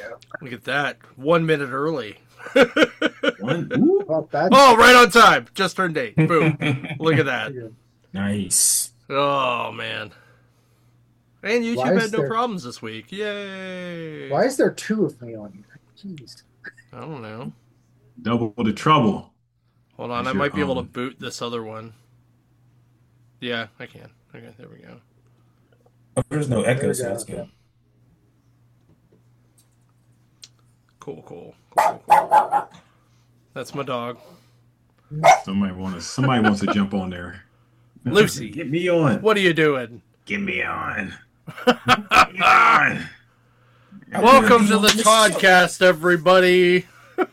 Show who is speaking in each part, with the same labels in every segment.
Speaker 1: go.
Speaker 2: Look at that. 1 minute early.
Speaker 1: Well, that's
Speaker 2: Oh, right on time. Just turned 8. Boom. Look at that.
Speaker 3: Nice.
Speaker 2: Oh, man. And
Speaker 1: Why
Speaker 2: YouTube
Speaker 1: is
Speaker 2: had no
Speaker 1: there-
Speaker 2: problems this week. Yay.
Speaker 1: Why is there 2 of me on here? Jeez.
Speaker 2: I don't know.
Speaker 4: Double the trouble.
Speaker 2: Hold on.
Speaker 4: That's
Speaker 2: I
Speaker 4: your
Speaker 2: might be able to
Speaker 4: own.
Speaker 2: boot this other one. Yeah, I can. Okay, there we go.
Speaker 3: Oh, there's no
Speaker 1: There
Speaker 3: echo,
Speaker 1: we
Speaker 3: so
Speaker 1: go.
Speaker 3: that's good.
Speaker 2: Cool. That's my dog.
Speaker 4: Somebody wants to jump on there.
Speaker 2: Lucy.
Speaker 4: Get me on.
Speaker 2: What are you doing?
Speaker 4: Get me on. Get me on.
Speaker 2: Welcome to the podcast, everybody.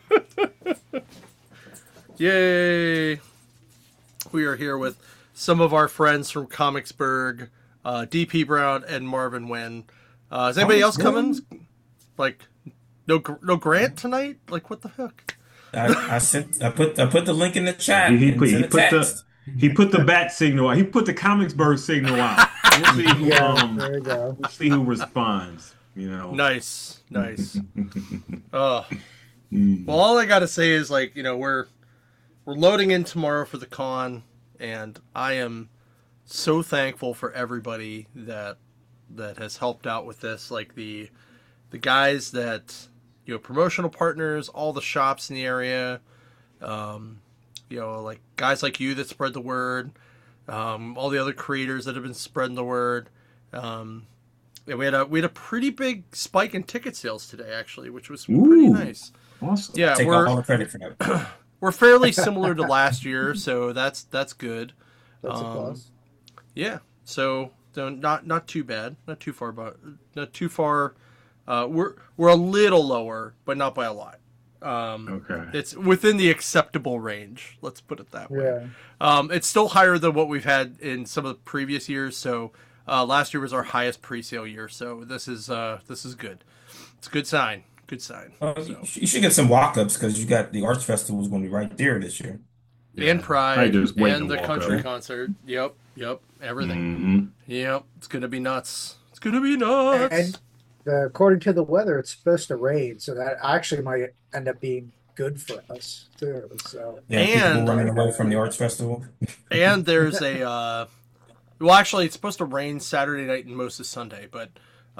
Speaker 2: Yay. We are here with some of our friends from Comicsburg, DP Brown and Marvin Wen. Is anybody else coming? Like, no Grant tonight? Like, what the heck?
Speaker 3: I put the link in the chat.
Speaker 4: He
Speaker 3: and
Speaker 4: put
Speaker 3: sent a text.
Speaker 4: the bat signal out. He put the Comicsburg signal out. We'll see who,
Speaker 1: Yeah, there we go.
Speaker 4: we'll see who responds. You know.
Speaker 2: Nice. Well, all I gotta say is, like, you know, we're loading in tomorrow for the con, and I am so thankful for everybody that has helped out with this. Like the guys that, you know, promotional partners, all the shops in the area, you know, like guys like you that spread the word, all the other creators that have been spreading the word. Yeah, we had a pretty big spike in ticket sales today, actually, which was pretty nice.
Speaker 4: Awesome.
Speaker 2: Yeah,
Speaker 3: Take all the credit for that.
Speaker 2: we're fairly similar to last year, so that's good.
Speaker 1: That's a plus.
Speaker 2: Yeah, so not too bad, not too far. We're a little lower, but not by a lot.
Speaker 4: Okay.
Speaker 2: It's within the acceptable range. Let's put it that way.
Speaker 1: Yeah.
Speaker 2: It's still higher than what we've had in some of the previous years. So last year was our highest pre-sale year. So this is good. It's a good sign. Good sign.
Speaker 3: You should get some walk-ups because you got the Arts Festival is going to be right there this year.
Speaker 2: And Pride,
Speaker 4: just waiting
Speaker 2: and
Speaker 4: to
Speaker 2: the
Speaker 4: walk
Speaker 2: country
Speaker 4: up.
Speaker 2: concert. Yep, everything.
Speaker 4: Mm-hmm.
Speaker 2: Yep, it's gonna be nuts. It's gonna be nuts.
Speaker 1: And according to the weather, it's supposed to rain, so that actually might end up being good for us too. So
Speaker 3: Yeah, people
Speaker 2: And-
Speaker 3: running away from the Arts Festival.
Speaker 2: And there's a well, actually, it's supposed to rain Saturday night and most of Sunday, but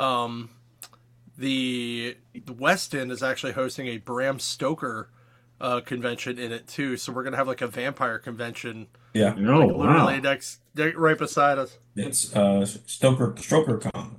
Speaker 2: the West End is actually hosting a Bram Stoker convention in it too. So we're gonna have like a vampire convention,
Speaker 3: Yeah,
Speaker 4: No, wow.
Speaker 2: literally right beside us.
Speaker 3: it's Stroker Con.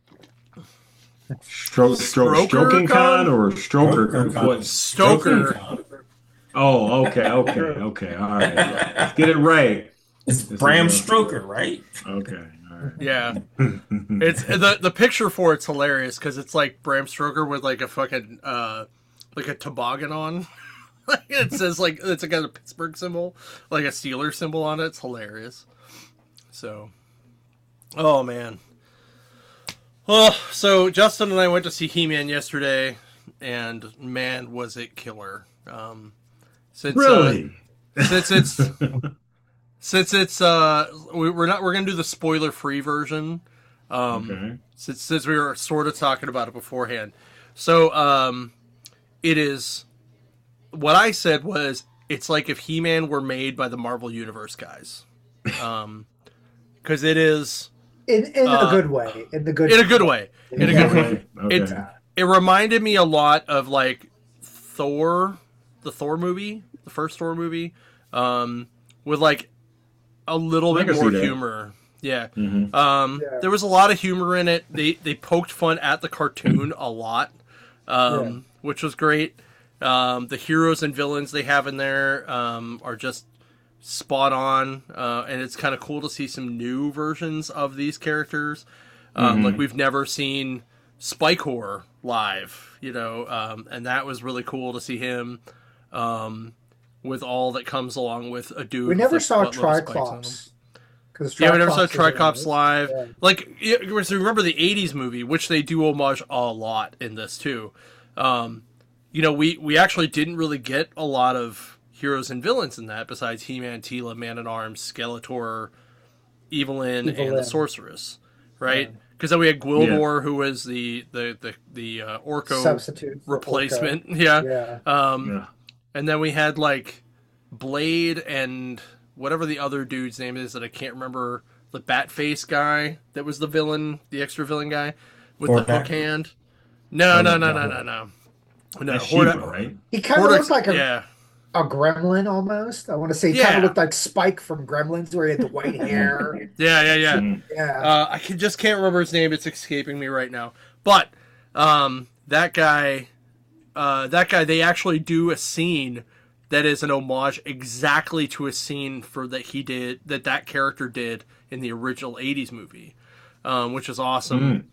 Speaker 4: Stroking con or stroker?
Speaker 3: Con.
Speaker 4: What?
Speaker 2: Stoker.
Speaker 3: Con.
Speaker 4: Oh, okay. All right. Let's get it right.
Speaker 3: It's
Speaker 4: This
Speaker 3: Bram
Speaker 4: is
Speaker 3: Stoker, right?
Speaker 4: Okay. All right.
Speaker 2: Yeah, it's the picture for it's hilarious because it's like Bram Stoker with like a fucking like a toboggan on. It says like it's got a Pittsburgh symbol, like a Steeler symbol on it. It's hilarious. So, oh man. Well, so Justin and I went to see He-Man yesterday, and man, was it killer. Since
Speaker 4: Really?
Speaker 2: since it's we're gonna do the spoiler free version.
Speaker 4: Okay.
Speaker 2: Since we were sort of talking about it beforehand. So it is what I said was it's like if He-Man were made by the Marvel Universe guys. Because it is
Speaker 1: in a good way, in a good
Speaker 2: way. In a good way.
Speaker 4: Okay.
Speaker 2: It reminded me a lot of like Thor, the Thor movie, the first Thor movie, with like a little
Speaker 4: I
Speaker 2: bit
Speaker 4: can see
Speaker 2: more
Speaker 4: that.
Speaker 2: humor. Yeah.
Speaker 4: Mhm.
Speaker 1: Yeah.
Speaker 2: There was a lot of humor in it. They poked fun at the cartoon a lot, which was great. The heroes and villains they have in there are just spot on, and it's kind of cool to see some new versions of these characters. Like we've never seen Spikehor live, you know, and that was really cool to see him with all that comes along with a dude.
Speaker 1: We never
Speaker 2: with
Speaker 1: saw
Speaker 2: buttload of spikes on him.
Speaker 1: Triclops. Because
Speaker 2: Yeah, we never saw Tricops live.
Speaker 1: Yeah.
Speaker 2: Like, so remember the 80s movie, which they do homage a lot in this, too. You know, we actually didn't really get a lot of heroes and villains in that, besides He-Man, Teela, Man-at-Arms, Skeletor, Evelyn, and the
Speaker 1: Evelyn.
Speaker 2: Sorceress, right? because then we had Gwildor, who was the Orko
Speaker 1: Substitute for
Speaker 2: replacement.
Speaker 1: Orko.
Speaker 2: Yeah. And then we had like Blade and whatever the other dude's name is that I can't remember, the bat face guy that was the villain, the extra villain guy with the hook hand. No.
Speaker 4: That's She-Ra, right?
Speaker 1: He kind of looks like
Speaker 2: a
Speaker 1: gremlin almost. I want to say he kind of looked like Spike from Gremlins, where he had the white hair.
Speaker 2: Yeah. I just can't remember his name. It's escaping me right now. But that guy, they actually do a scene that is an homage exactly to a scene that character did in the original 80s movie, which is awesome.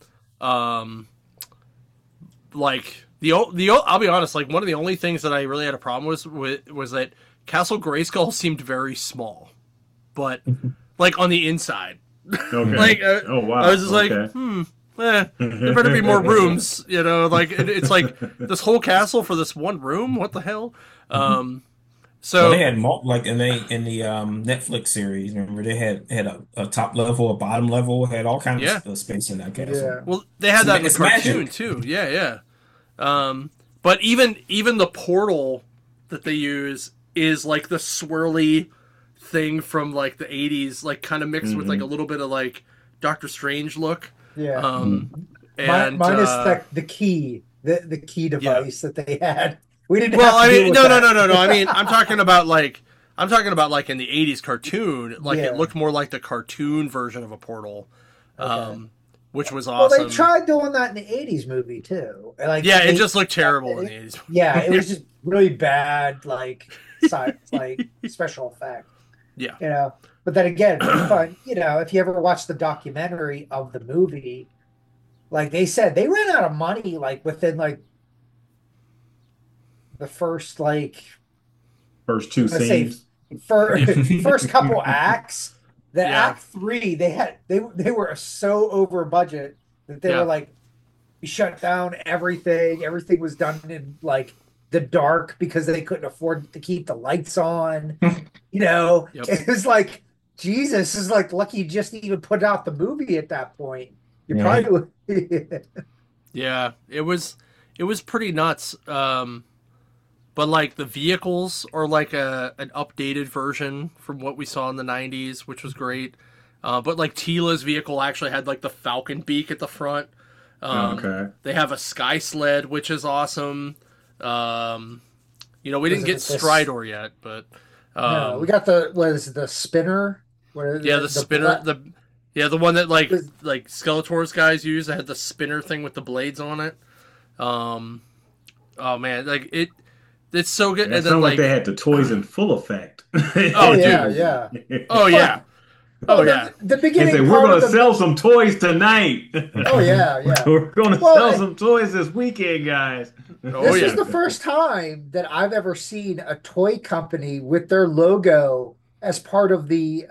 Speaker 2: Like I'll be honest, like one of the only things that I really had a problem was that Castle Grayskull seemed very small, but like on the inside.
Speaker 4: Okay.
Speaker 2: Like,
Speaker 4: oh wow.
Speaker 2: I was just like, there better be more rooms, like it's like this whole castle for this one room. What the hell? So
Speaker 3: they had in the Netflix series. Remember, they had a top level, a bottom level, had all kinds of space in that castle.
Speaker 1: Yeah.
Speaker 2: Well, they had that in the cartoon too. Yeah. But even the portal that they use is like the swirly thing from like the 80s, like kind of mixed with like a little bit of like Doctor Strange look.
Speaker 1: Yeah.
Speaker 2: And
Speaker 1: minus the key device that they had. We didn't.
Speaker 2: Well, I mean, no. I mean, I'm talking about like in the 80s cartoon, like it looked more like the cartoon version of a portal, which was awesome.
Speaker 1: Well, they tried doing that in the 80s movie too. Like,
Speaker 2: it just looked terrible in the 80s.
Speaker 1: Yeah, it was just really bad, like special effect.
Speaker 2: Yeah.
Speaker 1: But then again, fun. If you ever watch the documentary of the movie, like they said, they ran out of money like within like the first
Speaker 4: two scenes,
Speaker 1: first couple acts. The Act 3, they were so over budget that they were like, we shut down everything. Everything was done in like the dark because they couldn't afford to keep the lights on. It was like, Jesus, is like lucky you just even put out the movie at that point. You probably
Speaker 2: Yeah, it was pretty nuts. But like the vehicles are like an updated version from what we saw in the 90s, which was great. But like Teela's vehicle actually had like the Falcon beak at the front. They have a sky sled, which is awesome. We didn't get Stridor yet, but
Speaker 1: no, we got the spinner.
Speaker 2: The spinner. The one that like Skeletor's guys use. That had the spinner thing with the blades on it. Oh man, like it's so good.
Speaker 4: And then like they had the toys in full effect.
Speaker 2: Oh
Speaker 1: yeah.
Speaker 2: Oh yeah.
Speaker 1: Oh yeah. The beginning.
Speaker 4: They we're going to sell some toys tonight.
Speaker 1: Oh yeah.
Speaker 4: We're going to sell some toys this weekend, guys.
Speaker 1: This is the first time that I've ever seen a toy company with their logo as part of the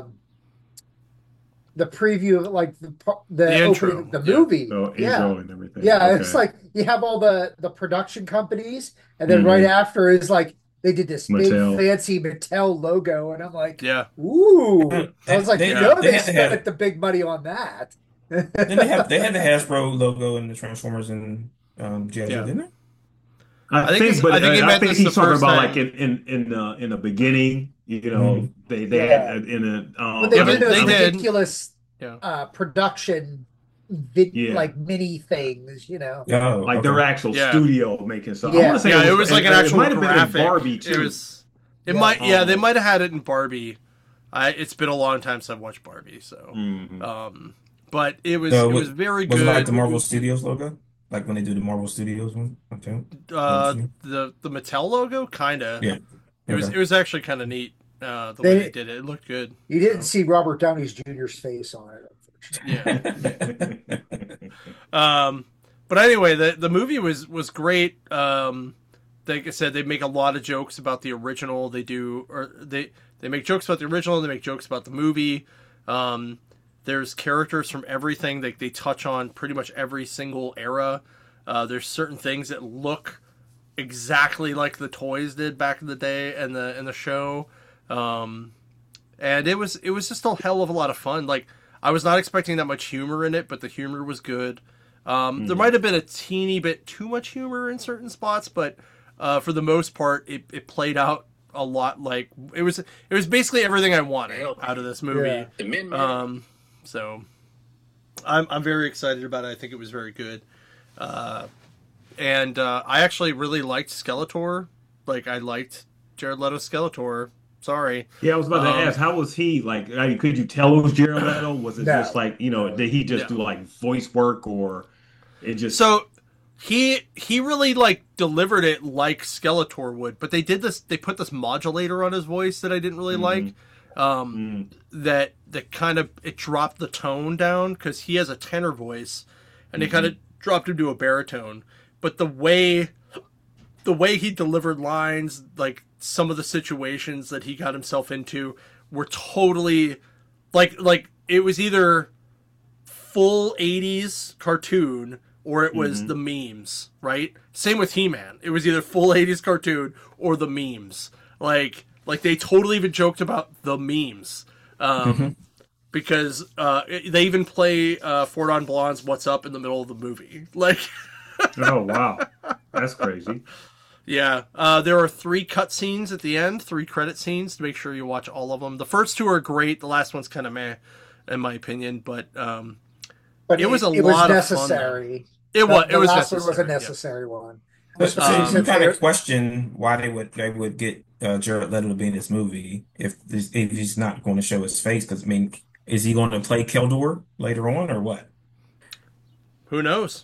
Speaker 1: preview of like the
Speaker 2: intro
Speaker 1: opening of the movie.
Speaker 4: Intro and everything.
Speaker 1: Yeah, it's like you have all the production companies, and then right after is like they did this
Speaker 4: Mattel.
Speaker 1: big fancy Mattel logo, and I'm like,
Speaker 2: ooh.
Speaker 1: I was like, they spent the big money on that.
Speaker 3: Then they had the Hasbro logo in the Transformers and G.I. Joe, didn't they?
Speaker 4: I think he's talking about like in the beginning. They had in a
Speaker 1: they did those ridiculous production like mini things,
Speaker 3: like
Speaker 4: their actual studio making stuff.
Speaker 1: Yeah.
Speaker 4: I want to say
Speaker 2: it was like an actual graphic.
Speaker 4: Barbie too.
Speaker 2: They might have had it in Barbie. It's been a long time since I've watched Barbie, so but it was very good.
Speaker 3: Was it like the Marvel Studios logo? Like when they do the Marvel Studios one? Okay.
Speaker 2: The Mattel logo, kinda.
Speaker 3: Yeah.
Speaker 2: It was actually kind of neat. The way they did it. It looked good.
Speaker 1: You didn't see Robert Downey Jr.'s face on it,
Speaker 2: unfortunately. Yeah. But anyway, the movie was great. Like I said, they make a lot of jokes about the original. They make jokes about the original. They make jokes about the movie. There's characters from everything. They touch on pretty much every single era. There's certain things that look exactly like the toys did back in the day and in the show. And it was just a hell of a lot of fun. Like I was not expecting that much humor in it, but the humor was good. There might have been a teeny bit too much humor in certain spots, but for the most part, it played out a lot like it was basically everything I wanted out of this movie. Yeah. So I'm very excited about it. I think it was very good. And I actually really liked Skeletor. Like, I liked Jared Leto's Skeletor. Sorry.
Speaker 4: Yeah, I was about to ask, how was he? Like, I mean, could you tell it was Jared Leto? Was it just like, did he just do like voice work, or it just...
Speaker 2: So he really like delivered it like Skeletor would, but they put this modulator on his voice that I didn't really like. That kind of, it dropped the tone down, because he has a tenor voice, and they kind of dropped him to a baritone. But the way he delivered lines, like some of the situations that he got himself into were totally like it was either full 80s cartoon or it was the memes, right? Same with He-Man. It was either full 80s cartoon or the memes. Like they totally even joked about the memes. Because they even play Fordon Blonde's What's Up in the middle of the movie. Like,
Speaker 4: oh, wow. That's crazy.
Speaker 2: Yeah. There are 3 cut scenes at the end, 3 credit scenes, to make sure you watch all of them. The first 2 are great. The last one's kind of meh, in my opinion. But it was lot of
Speaker 1: necessary.
Speaker 2: It was
Speaker 1: the last
Speaker 2: necessary.
Speaker 1: one was a necessary one.
Speaker 3: You kind of question why they would get Jared Leto to be in this movie if he's not going to show his face. Because, I mean, is he going to play Keldor later on, or what?
Speaker 2: Who knows?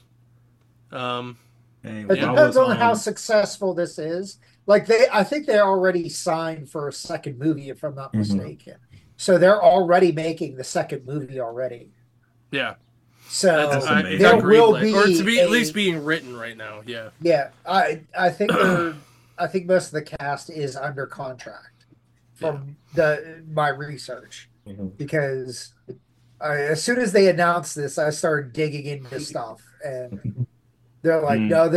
Speaker 1: It depends on how successful this is. Like, I think they're already signed for a second movie, if I'm not mistaken. So they're already making the second movie already.
Speaker 2: Yeah.
Speaker 1: So there will be,
Speaker 2: or to be at least being written right now. Yeah.
Speaker 1: Yeah, I think I think most of the cast is under contract from my research, because as soon as they announced this, I started digging into stuff, and they're like, no,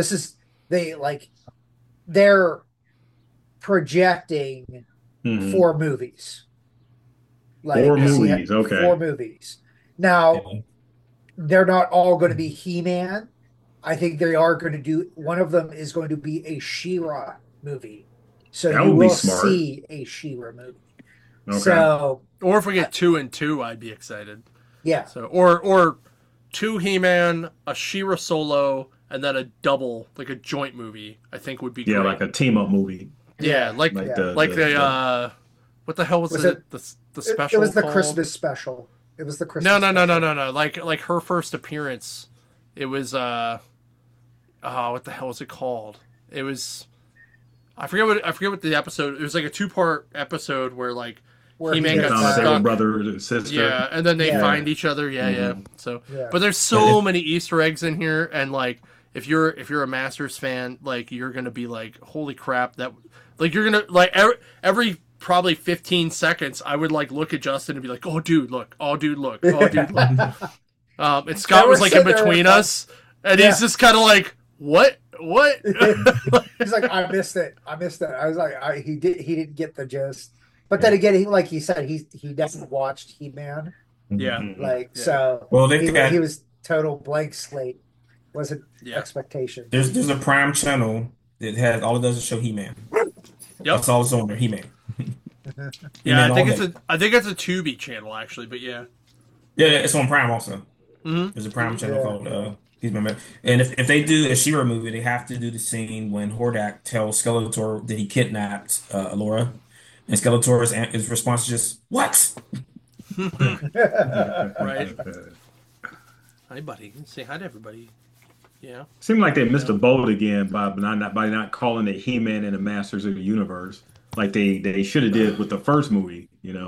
Speaker 1: they're projecting 4 movies. Like
Speaker 4: 4 movies, okay.
Speaker 1: 4 movies. Now, they're not all going to be He-Man. I think they are going to do, one of them is going to be a She-Ra movie. So you will see a She-Ra movie.
Speaker 4: Okay.
Speaker 1: So,
Speaker 2: or if we get 2 and 2, I'd be excited.
Speaker 1: Yeah.
Speaker 2: So or 2 He-Man, a She-Ra solo, and then a double, like a joint movie, I think would be great.
Speaker 4: Yeah, like a team-up movie.
Speaker 2: Yeah, what the hell was it? The special.
Speaker 1: It was the
Speaker 2: called?
Speaker 1: Christmas special. It was the Christmas.
Speaker 2: No. Like her first appearance. It was what the hell was it called? It was I forget what the episode. It was like a 2-part episode where like He-Man got stuck.
Speaker 4: Brother and sister.
Speaker 2: Yeah, and then they find each other. Yeah. So, but there's so many Easter eggs in here, and like if you're a Masters fan, like you're gonna be like, holy crap! That like you're gonna like every probably 15 seconds, I would like look at Justin and be like, "Oh, dude, look! Oh, dude, look! Oh, dude, look!" And Scott was like in between us, and he's just kind of like, "What? What?"
Speaker 1: He's like, "I missed it. I was like, he didn't get the gist." But then again, like he said, he doesn't watched He-Man.
Speaker 2: Yeah.
Speaker 1: So.
Speaker 3: Well,
Speaker 1: he was total blank slate. Wasn't expectation.
Speaker 3: There's a Prime channel that has all it does is show He-Man. Yep. That's all it's on there, He-Man.
Speaker 2: Yeah, I think it's a Tubi channel actually, but yeah.
Speaker 3: Yeah, it's on Prime also. There's a Prime channel called He-Man. And if they do a She-Ra movie, they have to do the scene when Hordak tells Skeletor that he kidnapped Alora, and Skeletor's his response is just, "What?"
Speaker 2: Right. Hi, buddy. Say hi to everybody. Yeah.
Speaker 4: Seemed like they missed a boat again by not calling it He-Man and the Masters of the Universe like they should have did with the first movie.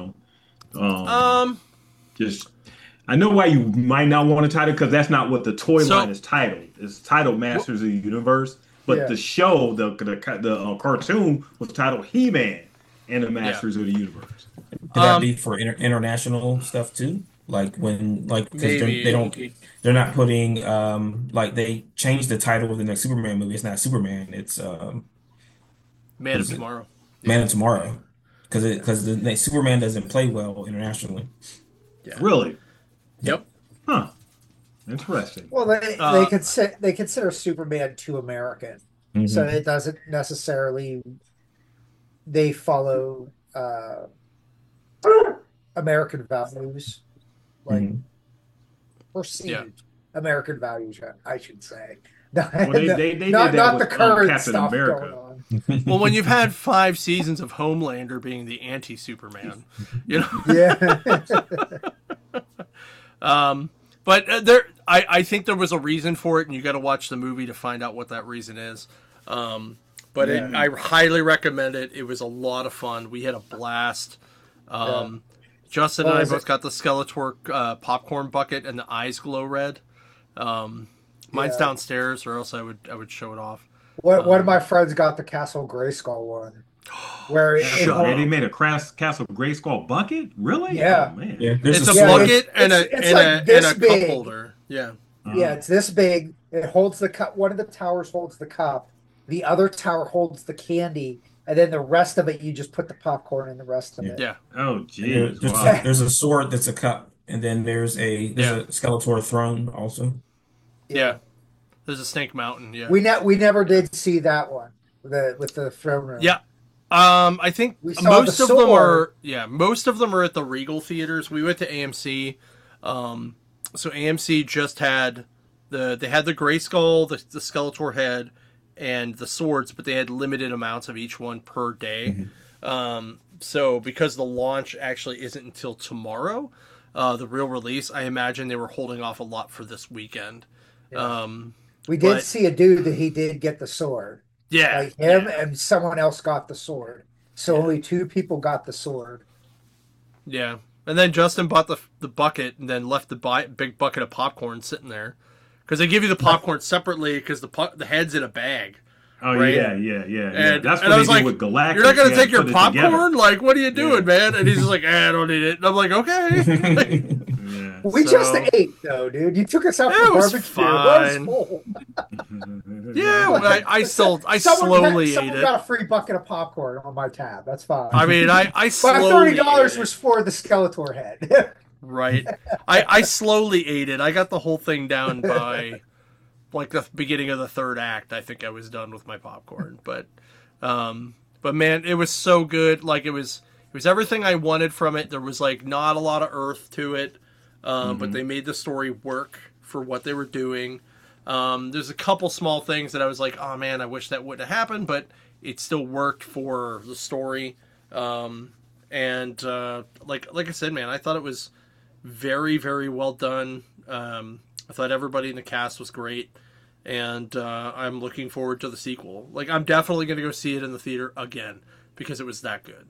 Speaker 4: Just I know why you might not want to title, because that's not what the toy line is titled. It's titled Masters of the Universe, but the show, the cartoon was titled He-Man and the Masters of the Universe.
Speaker 3: Could that be for international stuff too? Like when, like, because they're not putting, like they changed the title of the next Superman movie. It's not Superman. It's
Speaker 2: Man of Tomorrow.
Speaker 3: Man of Tomorrow, because the next Superman doesn't play well internationally.
Speaker 4: Yeah. Really?
Speaker 2: Yep.
Speaker 4: Huh. Interesting.
Speaker 1: Well, they consider Superman too American, so it doesn't necessarily. They follow American values, like perceived American values, I should say.
Speaker 4: Well, they did
Speaker 1: not
Speaker 4: that
Speaker 1: the
Speaker 4: with
Speaker 1: current
Speaker 4: Captain
Speaker 1: stuff
Speaker 4: America.
Speaker 1: going on.
Speaker 2: Well, when you've had 5 seasons of Homelander being the anti-Superman, you know.
Speaker 1: Yeah.
Speaker 2: But I think there was a reason for it, and you got to watch the movie to find out what that reason is. But I highly recommend it. It was a lot of fun. We had a blast. Justin and I both got the Skeletor popcorn bucket, and the eyes glow red. Mine's downstairs, or else I would show it off.
Speaker 1: One of my friends got the Castle Grayskull one, where
Speaker 4: they made a Castle Grayskull bucket. Really?
Speaker 1: Yeah,
Speaker 4: oh, man.
Speaker 3: Yeah,
Speaker 2: it's a bucket and a cup holder. Yeah,
Speaker 1: yeah, it's this big. It holds the cup. One of the towers holds the cup. The other tower holds the candy, and then the rest of it, you just put the popcorn in the rest of it.
Speaker 2: Yeah.
Speaker 4: Oh, geez.
Speaker 3: There's a sword that's a cup, and then there's a Skeletor throne also.
Speaker 2: Yeah. There's a Snake Mountain. Yeah.
Speaker 1: We never did see that one with the throne room.
Speaker 2: Yeah. I think most of them are at the Regal theaters. We went to AMC. So AMC just had the Grayskull, the Skeletor head, and the swords, but they had limited amounts of each one per day. So because the launch actually isn't until tomorrow, the real release, I imagine they were holding off a lot for this weekend. Yeah.
Speaker 1: We did see a dude that he did get the sword.
Speaker 2: Yeah.
Speaker 1: Like him and someone else got the sword. So only 2 people got the sword.
Speaker 2: Yeah. And then Justin bought the bucket and then left the big bucket of popcorn sitting there. Because they give you the popcorn separately because the head's in a bag.
Speaker 4: Oh,
Speaker 2: right?
Speaker 4: Yeah.
Speaker 2: And
Speaker 4: that's what
Speaker 2: I
Speaker 4: they
Speaker 2: was
Speaker 4: do
Speaker 2: like,
Speaker 4: with Galactus.
Speaker 2: You're not going to take your popcorn? Like, what are you doing, man? And he's just like, I don't need it. And I'm like, okay.
Speaker 1: We just ate, though, dude. You took us out for barbecue.
Speaker 2: Fine. Yeah, I slowly ate it.
Speaker 1: Someone got a free bucket of popcorn on my tab. That's fine.
Speaker 2: I mean, I slowly
Speaker 1: But $30 was for the Skeletor head.
Speaker 2: Right. I slowly ate it. I got the whole thing down by like the beginning of the 3rd act. I think I was done with my popcorn. But man, it was so good. Like it was everything I wanted from it. There was like not a lot of earth to it. But they made the story work for what they were doing. There's a couple small things that I was like, oh man, I wish that wouldn't have happened, but it still worked for the story. Like I said, man, I thought it was very, very well done. I thought everybody in the cast was great, and I'm looking forward to the sequel. Like, I'm definitely going to go see it in the theater again because it was that good.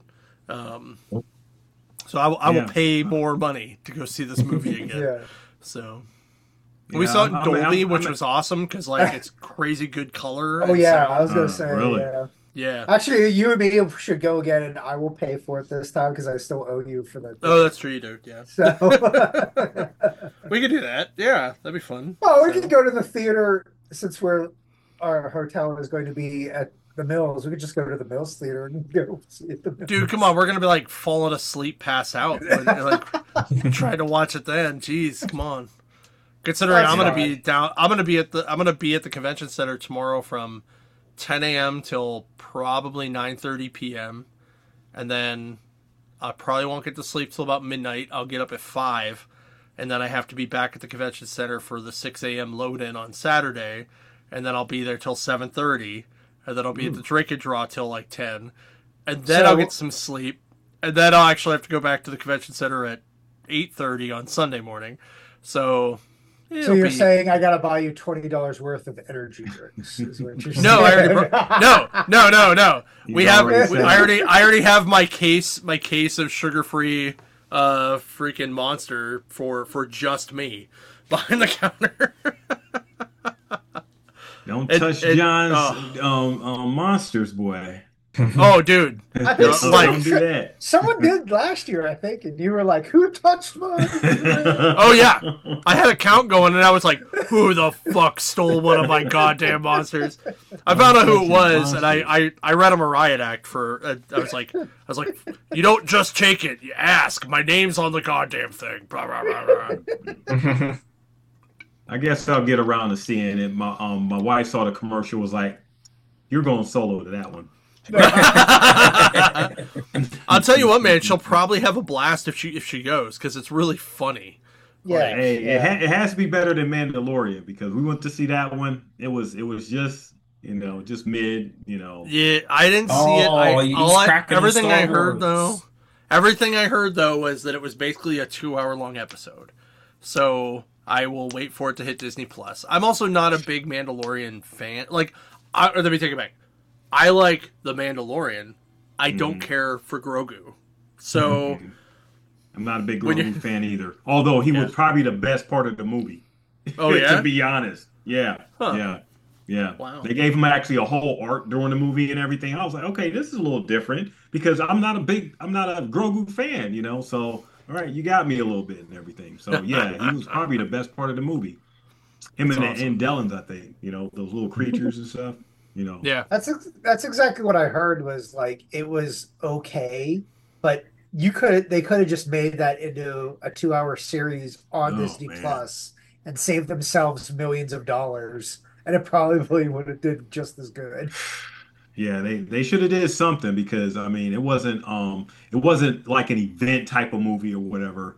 Speaker 2: So I will pay more money to go see this movie again. So we saw it in Dolby, which was awesome because like it's crazy good color.
Speaker 1: Oh yeah, I was gonna say
Speaker 4: really?
Speaker 1: Yeah. Actually, you and me should go again, and I will pay for it this time because I still owe you for that.
Speaker 2: Oh, that's true, you do. Yeah.
Speaker 1: So
Speaker 2: we could do that. Yeah, that'd be fun.
Speaker 1: Oh, we could go to the theater since our hotel is going to be at the Mills. We could just go to the Mills Theater and go see it.
Speaker 2: Dude, come on, we're gonna be like falling asleep, pass out, like trying to watch it then. Jeez, come on. Considering I'm gonna be at the convention center tomorrow from 10 a.m. till probably 9:30 p.m. and then I probably won't get to sleep till about midnight. I'll get up at 5, and then I have to be back at the convention center for the 6 a.m. load-in on Saturday, and then I'll be there till 7:30. And then I'll be at the Drink and Draw till like 10. And then I'll get some sleep. And then I'll actually have to go back to the convention center at 8:30 on Sunday morning. So
Speaker 1: you're saying I gotta buy you $20 worth of energy drinks? Is what you're saying.
Speaker 2: No, I already no. I already have my case of sugar-free freaking Monster for just me behind the counter.
Speaker 4: Don't touch John's monsters, boy.
Speaker 2: Oh, dude.
Speaker 1: I think
Speaker 4: Don't do that.
Speaker 1: someone did last year, I think, and you were like, "Who touched mine?"
Speaker 2: Oh yeah, I had a count going, and I was like, "Who the fuck stole one of my goddamn monsters?" I found out who it was, and I read him a riot act for. I was like, "You don't just take it, you ask. My name's on the goddamn thing." Blah, blah, blah, blah.
Speaker 4: I guess I'll get around to seeing it. My wife saw the commercial, was like, "You're going solo to that one."
Speaker 2: I'll tell you what, man. She'll probably have a blast if she goes, because it's really funny.
Speaker 1: Yeah,
Speaker 4: Hey, it has to be better than Mandalorian, because we went to see that one. It was just just mid.
Speaker 2: Yeah, I didn't see it. Everything I heard though was that it was basically a 2-hour long episode. So I will wait for it to hit Disney Plus. I'm also not a big Mandalorian fan. Let me take it back. I like The Mandalorian. I don't care for Grogu. So
Speaker 4: I'm not a big Grogu fan either. Although he was probably the best part of the movie.
Speaker 2: Oh yeah,
Speaker 4: to be honest. Yeah, yeah.
Speaker 2: Wow.
Speaker 4: They gave him actually a whole arc during the movie and everything. I was like, okay, this is a little different, because I'm not a Grogu fan, So all right, you got me a little bit and everything. So yeah, he was probably the best part of the movie. Him and Dellins, I think. Those little creatures and stuff.
Speaker 2: Yeah,
Speaker 1: that's exactly what I heard. Was like it was okay, but they could have just made that into a 2-hour series on Disney Plus and saved themselves millions of dollars, and it probably would have did just as good.
Speaker 4: Yeah, they should have did something, because it wasn't like an event type of movie or whatever.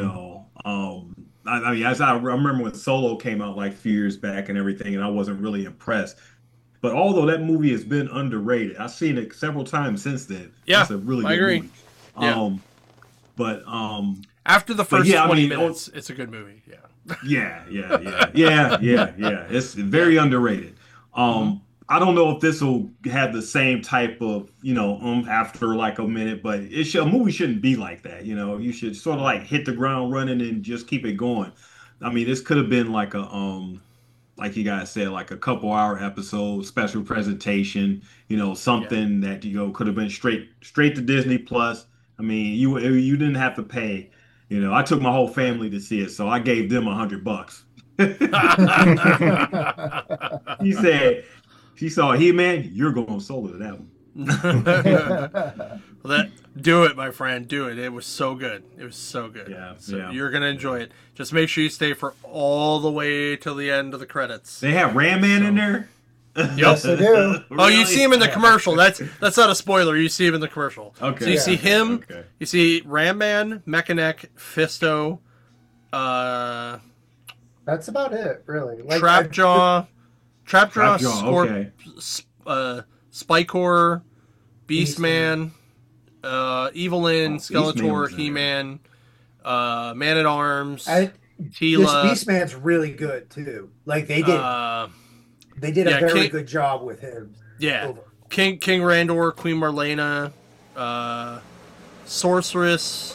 Speaker 4: As I remember when Solo came out like a few years back and everything, and I wasn't really impressed. But although that movie has been underrated, I've seen it several times since then.
Speaker 2: Yeah,
Speaker 4: it's a really
Speaker 2: I
Speaker 4: good
Speaker 2: agree.
Speaker 4: movie.
Speaker 2: Yeah.
Speaker 4: After
Speaker 2: the first 20 minutes, it's a good movie.
Speaker 4: Yeah. Yeah. It's very underrated. I don't know if this will have the same type of after like a minute, but a movie shouldn't be like that. You should sort of like hit the ground running and just keep it going. This could have been like a like you guys said, like a couple-hour episode, special presentation, something that could have been straight to Disney Plus. You didn't have to pay. I took my whole family to see it, so I gave them $100. She saw He-Man, you're going solo to that one.
Speaker 2: Do it, my friend. Do it. It was so good. Yeah. You're gonna enjoy it. Just make sure you stay for all the way till the end of the credits.
Speaker 4: They have Ram Man in there.
Speaker 1: Yes, they do.
Speaker 2: Oh, you see him in the commercial. That's not a spoiler. You see him in the commercial.
Speaker 4: Okay.
Speaker 2: So you see him. Okay. You see Ram Man, Mechanic, Fisto.
Speaker 1: That's about it, really. Like,
Speaker 2: Trapjaw,
Speaker 4: okay.
Speaker 2: Spikor, Beastman. Evelyn, Skeletor, He-Man, Man-at-Arms, Teela.
Speaker 1: This Beastman's really good too. Like they did a very good job with him.
Speaker 2: Yeah, King Randor, Queen Marlena, Sorceress.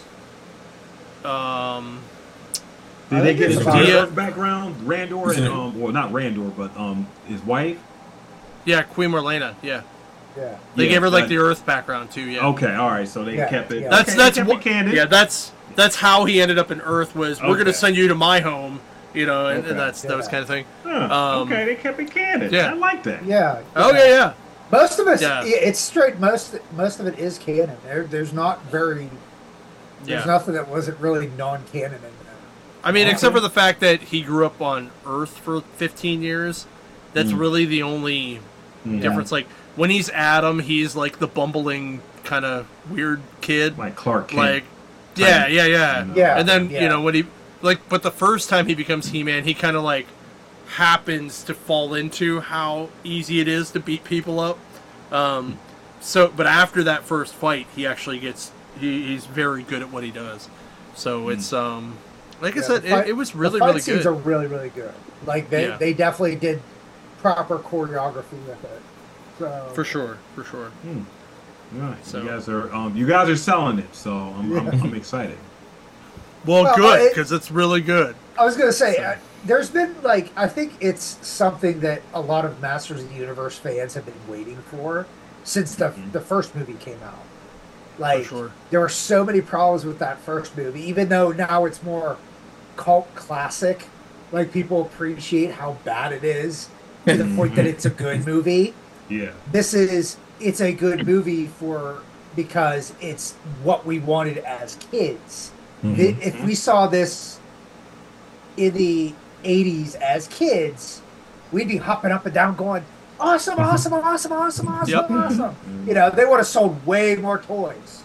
Speaker 4: Did they get his background? Randor and well, not Randor, but his wife.
Speaker 2: Yeah, Queen Marlena. Yeah.
Speaker 1: Yeah.
Speaker 2: They gave her like the Earth background too. Yeah.
Speaker 4: Okay. All right. So they kept it.
Speaker 1: Yeah.
Speaker 2: That's canon. Yeah. That's how he ended up in Earth. Was we're going to send you to my home. And that's those kind of thing.
Speaker 4: Okay. They kept it canon. Yeah. I like that.
Speaker 1: Yeah.
Speaker 2: Oh yeah.
Speaker 1: Most of it, it's straight. Most of it is canon. There's not very. There's nothing that wasn't really non-canon in there.
Speaker 2: I mean, except for the fact that he grew up on Earth for 15 years. That's really the only difference. Like. When he's Adam, he's like the bumbling kind of weird kid,
Speaker 4: like Clark Kent.
Speaker 2: Like, yeah. And then when he but the first time he becomes He-Man, he kind of like happens to fall into how easy it is to beat people up. But after that first fight, he actually gets he's very good at what he does. So it's like I said, it was really really good. The fight
Speaker 1: scenes are really really good. Like they definitely did proper choreography with it. So.
Speaker 2: For sure.
Speaker 4: Right. So you guys are selling it, so I'm excited.
Speaker 2: Well, good, because it's really good.
Speaker 1: I was gonna say, there's been I think it's something that a lot of Masters of the Universe fans have been waiting for, since the first movie came out. Like,
Speaker 2: sure.
Speaker 1: There were so many problems with that first movie, even though now it's more cult classic. Like, people appreciate how bad it is to the point that it's a good movie.
Speaker 4: Yeah.
Speaker 1: It's a good movie because it's what we wanted as kids. If we saw this in the 80s as kids, we'd be hopping up and down going, awesome, awesome, awesome, awesome, awesome, awesome. You know, they would have sold way more toys.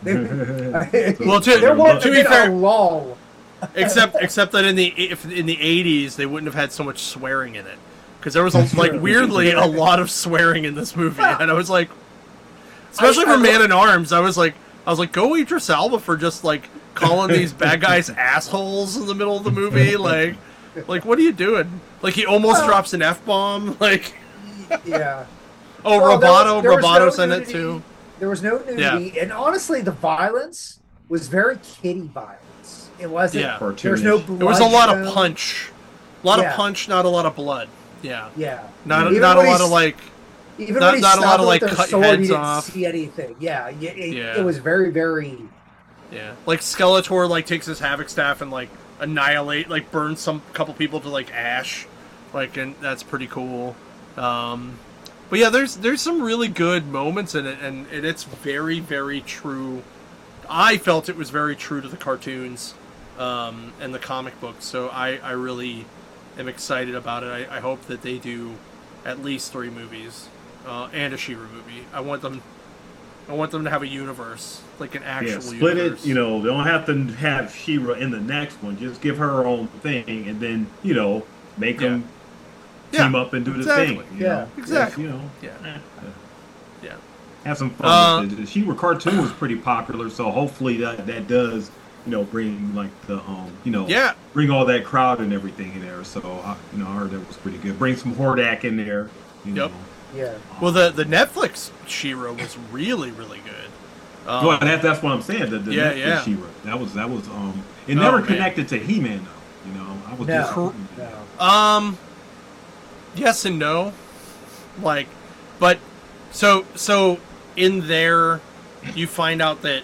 Speaker 2: Well,
Speaker 1: there wouldn't
Speaker 2: to
Speaker 1: have
Speaker 2: be
Speaker 1: been
Speaker 2: fair,
Speaker 1: a lull.
Speaker 2: except that in the 80s they wouldn't have had so much swearing in it, because there was weirdly a lot of swearing in this movie, and I was like, especially for Man at Arms, I was like, go Idris Elba for just like calling these bad guys assholes in the middle of the movie, like what are you doing? Like, he almost drops an F-bomb, like.
Speaker 1: Yeah.
Speaker 2: Oh, well, Robato's in it too.
Speaker 1: There was no nudity, and honestly, the violence was very kiddie violence. It wasn't.
Speaker 2: Yeah.
Speaker 1: There was no blood.
Speaker 2: There was a lot of punch, of punch, not a lot I Yeah.
Speaker 1: Yeah.
Speaker 2: Not a lot of like.
Speaker 1: Even not a lot of like cut sword, heads off. See anything? Yeah. It was very, very.
Speaker 2: Yeah. Like Skeletor like takes his Havoc staff and like burns couple people to like ash, like, and that's pretty cool. But yeah, there's some really good moments in it, and it's very, very true. I felt it was very true to the cartoons and the comic books, so I really am excited about it. I hope that they do at least 3 movies and a She-Ra movie. I want them to have a universe, like an actual
Speaker 4: split
Speaker 2: universe.
Speaker 4: It. You know, they don't have to have She-Ra in the next one. Just give her own thing, and then make them. Team up and do the thing.
Speaker 2: Exactly.
Speaker 4: Yeah. Have some fun. The She-Ra cartoon was pretty popular, so hopefully that does, bring like the bring all that crowd and everything in there. So I heard that was pretty good. Bring some Hordak in there.
Speaker 2: Yep.
Speaker 1: Yeah.
Speaker 2: Well, the Netflix She-Ra was really, really good.
Speaker 4: Well, that's what I'm saying. The Netflix She-Ra. That was it never connected to He-Man though. I was
Speaker 1: no.
Speaker 2: Yes and no, but so in there, you find out that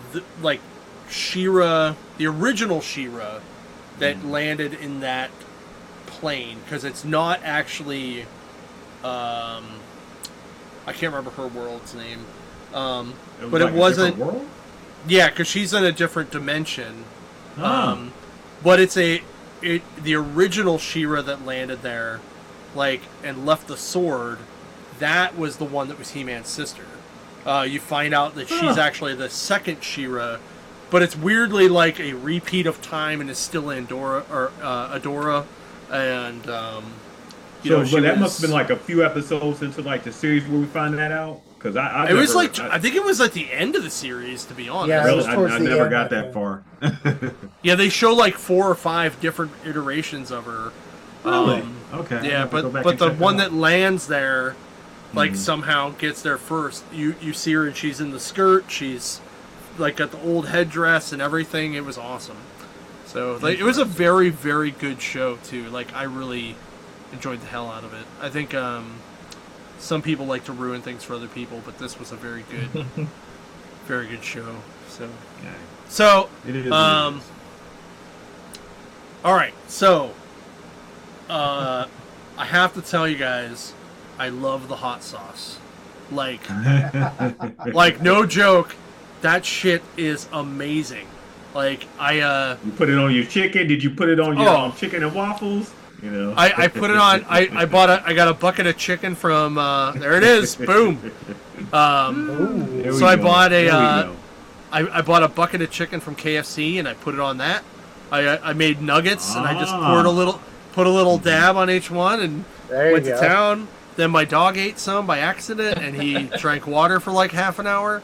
Speaker 2: She-Ra, the original She-Ra, that landed in that plane, because it's not actually, I can't remember her world's name, but it wasn't. World? Yeah, because she's in a different dimension. But it's the original She-Ra that landed there. And left the sword, that was the one that was He-Man's sister. You find out that she's actually the second She-Ra, but it's weirdly like a repeat of time and is still Adora, and
Speaker 4: but that must have been like a few episodes into like the series where we find that out, because I
Speaker 2: think it was at the end of the series, to be honest.
Speaker 1: Yeah,
Speaker 4: really, I never got that far.
Speaker 2: Yeah, they show like 4 or 5 different iterations of her.
Speaker 4: Really? Okay.
Speaker 2: Yeah, but the one that lands there, somehow gets there first. You see her and she's in the skirt. She's got the old headdress and everything. It was awesome. So it was a very, very good show too. I really enjoyed the hell out of it. I think some people like to ruin things for other people, but this was a very good, very good show. So
Speaker 4: it is.
Speaker 2: All right, so. I have to tell you guys, I love the hot sauce. No joke, that shit is amazing.
Speaker 4: You put it on your chicken? Did you put it on your chicken and waffles?
Speaker 2: I put it on. I got a bucket of chicken from. There it is. Boom. So I bought I bought a bucket of chicken from KFC and I put it on that. I made nuggets and I just put a little dab on each one and went to town. Then my dog ate some by accident, and he drank water for like half an hour.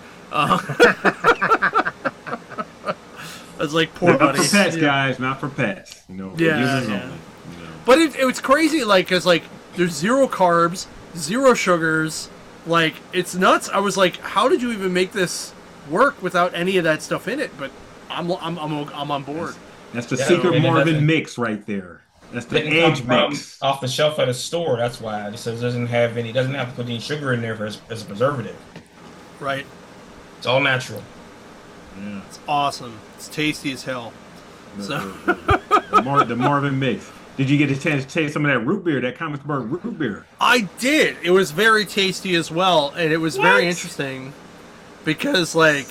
Speaker 2: I was like, poor
Speaker 4: not
Speaker 2: buddy.
Speaker 4: Not for pets, guys. Not for pets.
Speaker 2: Yeah. But it was crazy, because there's 0 carbs, 0 sugars. It's nuts. I was like, how did you even make this work without any of that stuff in it? But I'm on board.
Speaker 4: That's the secret Marvin mix right there. That's the
Speaker 3: Didn't come
Speaker 4: edge
Speaker 3: from
Speaker 4: mix.
Speaker 3: off the shelf at a store. That's why it says doesn't have any. Doesn't have to put any sugar in there as a preservative.
Speaker 2: Right.
Speaker 3: It's all natural.
Speaker 4: Yeah.
Speaker 2: It's awesome. It's tasty as hell. So
Speaker 4: The Marvin mix. Did you get a chance to taste some of that root beer, that Comicsburg root beer?
Speaker 2: I did. It was very tasty as well, and it was very interesting because, like,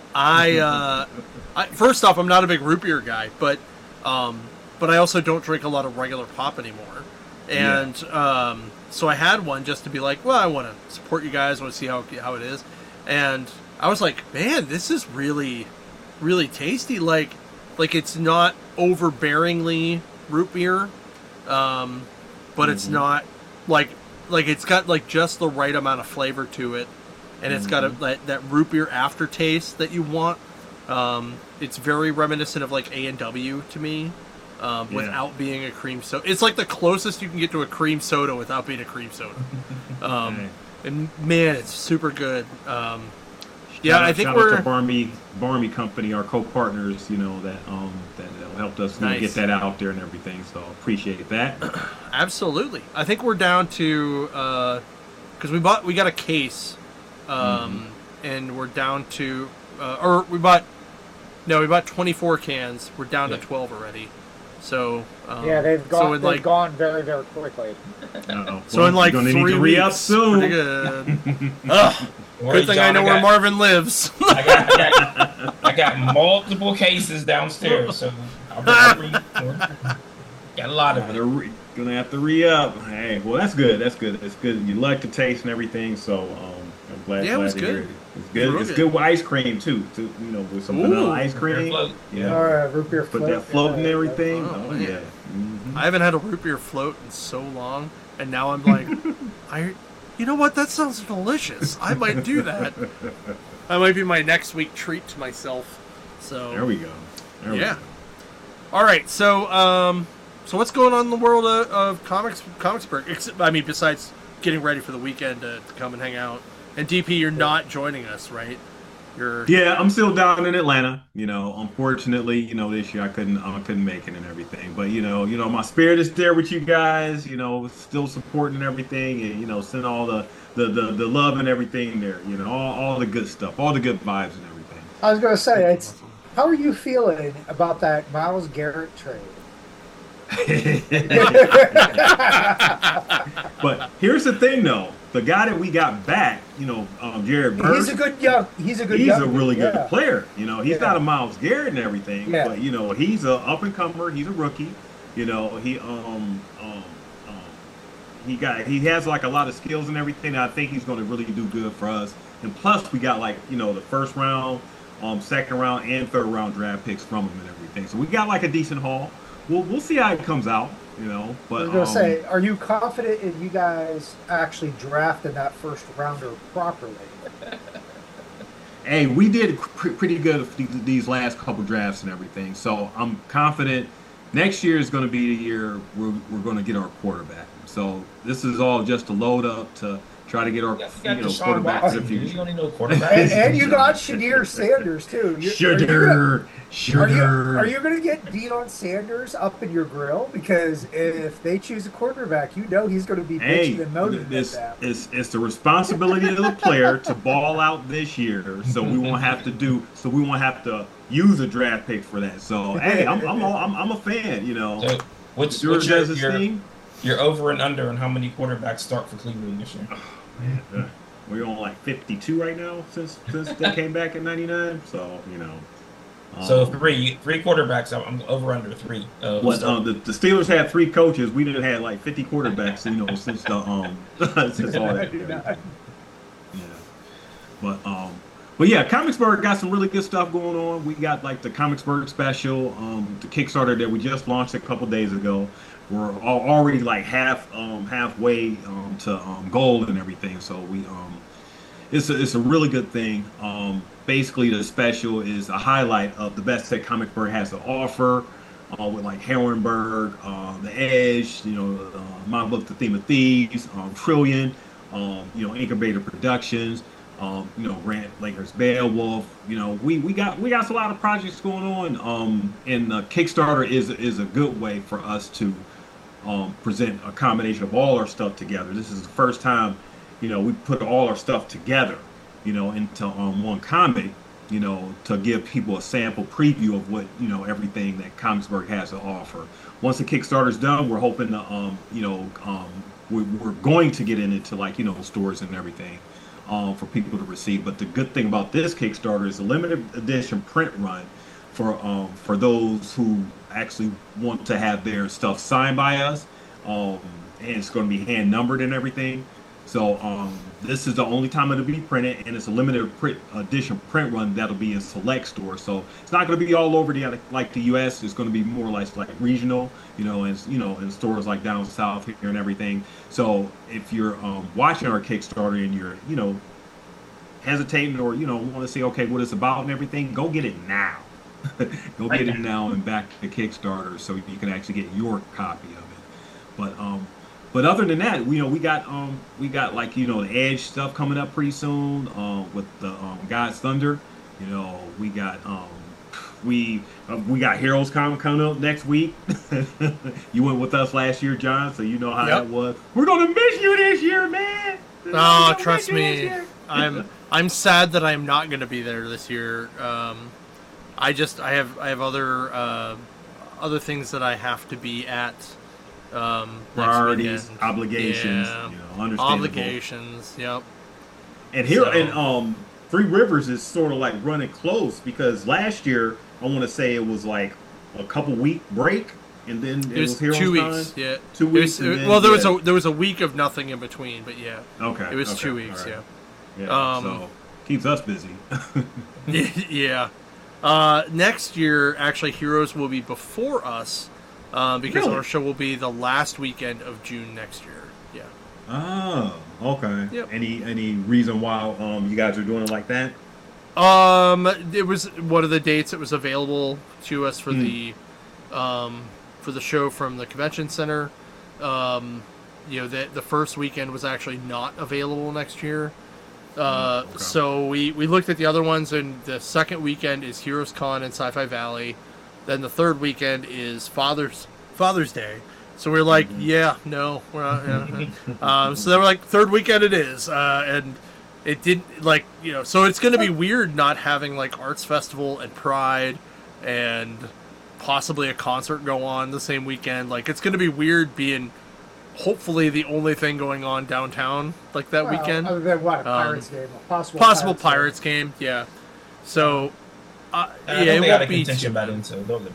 Speaker 2: I first off, I'm not a big root beer guy, but I also don't drink a lot of regular pop anymore, and so I had one just to be like, well, I want to support you guys, I want to see how it is, and I was like, man, this is really, really tasty. Like it's not overbearingly root beer, but it's not like it's got like just the right amount of flavor to it, and it's got that root beer aftertaste that you want. It's very reminiscent of like A&W to me, without being a cream soda. It's like the closest you can get to a cream soda without being a cream soda. And man, it's super good. I think
Speaker 4: shout
Speaker 2: we're
Speaker 4: out to Barmy Company, our co-partners, that helped us get that out there and everything. So appreciate that.
Speaker 2: Absolutely. I think we're down to because we got a case, and we're down to we bought 24 cans. We're down to 12 already. So
Speaker 1: they've gone very, very quickly.
Speaker 2: So in like
Speaker 4: gonna
Speaker 2: 3
Speaker 4: need to
Speaker 2: weeks,
Speaker 4: re-up soon.
Speaker 2: pretty good. Good thing I know where Marvin lives.
Speaker 3: I got multiple cases downstairs, so I'll got a lot of it.
Speaker 4: Gonna have to re-up. Hey, well, that's good. That's good. It's good. You like the taste and everything, so I'm glad.
Speaker 2: Yeah, it was
Speaker 4: to
Speaker 2: good.
Speaker 4: hear it. It's good. It's good with ice cream too. With some vanilla ice cream.
Speaker 1: Root beer float.
Speaker 4: Put that float and everything.
Speaker 2: Oh,
Speaker 4: yeah.
Speaker 2: I haven't had a root beer float in so long, and now I'm like, you know what? That sounds delicious. I might do that. That might be my next week treat to myself. So
Speaker 4: there we go. We go.
Speaker 2: All right. So what's going on in the world of Comicsburg? I mean, besides getting ready for the weekend to come and hang out. And DP, you're not joining us, right?
Speaker 4: Yeah, I'm still down in Atlanta. Unfortunately, this year I couldn't make it and everything. But my spirit is there with you guys. Still supporting everything, and send all the love and everything there. All the good stuff, all the good vibes and everything.
Speaker 1: I was gonna say, how are you feeling about that Myles Garrett trade?
Speaker 4: But here's the thing, though. The guy that we got back, Jared Verse.
Speaker 1: He's a
Speaker 4: really good player. He's not a Myles Garrett and everything, but he's a up and comer. He's a rookie. He has like a lot of skills and everything. I think he's going to really do good for us. And plus, we got the first round, second round, and third round draft picks from him and everything. So we got like a decent haul. We'll see how it comes out. But
Speaker 1: I was gonna say, are you confident in you guys actually drafting that first rounder properly?
Speaker 4: Hey, we did pretty good these last couple drafts and everything, so I'm confident next year is going to be the year we're going to get our quarterback. So this is all just a load up to try to get our quarterback for the future.
Speaker 3: You don't need no quarterback.
Speaker 1: and you got Shadir Sanders too. Are you going to get Deion Sanders up in your grill? Because if they choose a quarterback, he's going to be bitching and moaning at that.
Speaker 4: It's the responsibility of the player to ball out this year, so we won't have to use a draft pick for that. So hey, I'm a fan.
Speaker 3: So what's your over and under on how many quarterbacks start for Cleveland this year?
Speaker 4: Man, we're on like 52 right now since they came back in '99. So
Speaker 3: so three quarterbacks. I'm over under 3.
Speaker 4: The Steelers had 3 coaches. We didn't have like 50 quarterbacks. Since since all that. Yeah. But yeah, Comicsburg got some really good stuff going on. We got like the Comicsburg special, the Kickstarter that we just launched a couple days ago. We're already like halfway to goal and everything. So it's a really good thing. Basically, the special is a highlight of the best that Comicsburg has to offer, with like Herrenberg, The Edge, my book, The Theme of Thieves, Trillion, Incubator Productions. Grant Lakers Beowulf. We got a lot of projects going on. And Kickstarter is a good way for us to present a combination of all our stuff together. This is the first time, we put all our stuff together, into one comic, to give people a sample preview of what, everything that Comicsburg has to offer. Once the Kickstarter's done, we're hoping to, we're going to get into like, stores and everything for people to receive. But the good thing about this Kickstarter is a limited edition print run for those who actually want to have their stuff signed by us. And it's going to be hand numbered and everything. So this is the only time it'll be printed, and it's a limited edition print run that'll be in select stores. So it's not going to be all over the U.S. It's going to be more like regional, in stores like down south here and everything. So if you're watching our Kickstarter and you're hesitating or want to see what it's about and everything, go get it now. Go get it now and back to Kickstarter so you can actually get your copy of it. But other than that, we got like the Edge stuff coming up pretty soon with the God's Thunder. We got we got Heroes Con coming up next week. You went with us last year, John, so you know how that was. We're gonna miss you this year, man.
Speaker 2: Oh, trust me, I'm sad that I'm not gonna be there this year. I have other things that I have to be at.
Speaker 4: Priorities, obligations, understandable.
Speaker 2: Obligations, yep.
Speaker 4: And here, and Three Rivers is sort of like running close because last year I want to say it was like a couple week break, and then it was Heroes
Speaker 2: 2
Speaker 4: Con.
Speaker 2: weeks, yeah.
Speaker 4: 2 weeks.
Speaker 2: There was a week of nothing in between, but yeah.
Speaker 4: Okay.
Speaker 2: It was 2 weeks,
Speaker 4: right. Yeah. So keeps us busy.
Speaker 2: Yeah. Next year, actually, Heroes will be before us. Because our show will be the last weekend of June next year. Yeah.
Speaker 4: Oh, okay.
Speaker 2: Yep.
Speaker 4: Any reason why you guys are doing it like that?
Speaker 2: It was one of the dates that was available to us for the show from the convention center. The first weekend was actually not available next year. Okay. So we looked at the other ones, and the second weekend is Heroes Con in Sci-Fi Valley. Then the third weekend is Father's Day. So we're like, we're not. Yeah. So they were like, third weekend it is. And it didn't, so it's going to be weird not having, Arts Festival and Pride and possibly a concert go on the same weekend. It's going to be weird being, hopefully, the only thing going on downtown, that weekend.
Speaker 1: Other than what, a Pirates game? A
Speaker 2: possible Pirates game, yeah. So...
Speaker 3: it won't be contention about it, so don't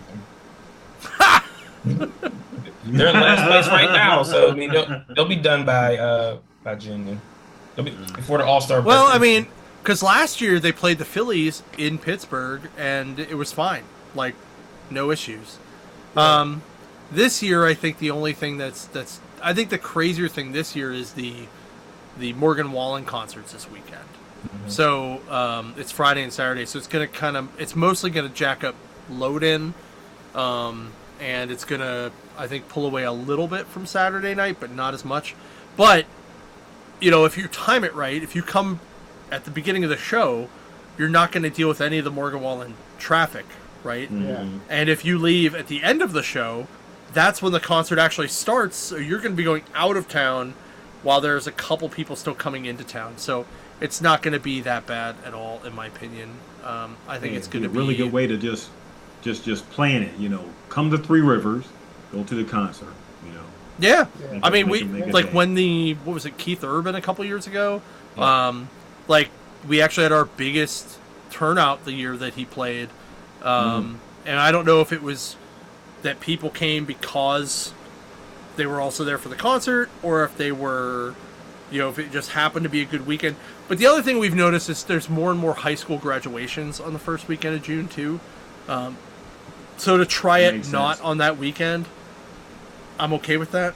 Speaker 3: They're in last place right now, so I mean they'll be done by June. They'll be before the All-Star break.
Speaker 2: Well, I mean, because last year they played the Phillies in Pittsburgh and it was fine, no issues. Yeah. This year, I think the only thing that's I think the crazier thing this year is the Morgan Wallen concerts this weekend. Mm-hmm. So it's Friday and Saturday, so it's gonna it's mostly gonna jack up load in, and it's gonna, I think, pull away a little bit from Saturday night, but not as much. But if you time it right, if you come at the beginning of the show, you're not going to deal with any of the Morgan Wallen traffic, right?
Speaker 1: Yeah.
Speaker 2: And if you leave at the end of the show, that's when the concert actually starts. So you're going to be going out of town while there's a couple people still coming into town. So it's not going to be that bad at all, in my opinion. I think it's going to be
Speaker 4: a really good way to just plan it. Come to Three Rivers, go to the concert.
Speaker 2: Yeah. I mean, when what was it, Keith Urban a couple years ago? Yeah. We actually had our biggest turnout the year that he played, and I don't know if it was that people came because they were also there for the concert, or if they were, if it just happened to be a good weekend. But the other thing we've noticed is there's more and more high school graduations on the first weekend of June too. So to try it not on that weekend, I'm okay with that.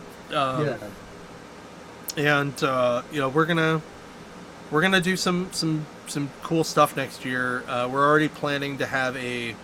Speaker 2: And we're gonna do some cool stuff next year. We're already planning to have a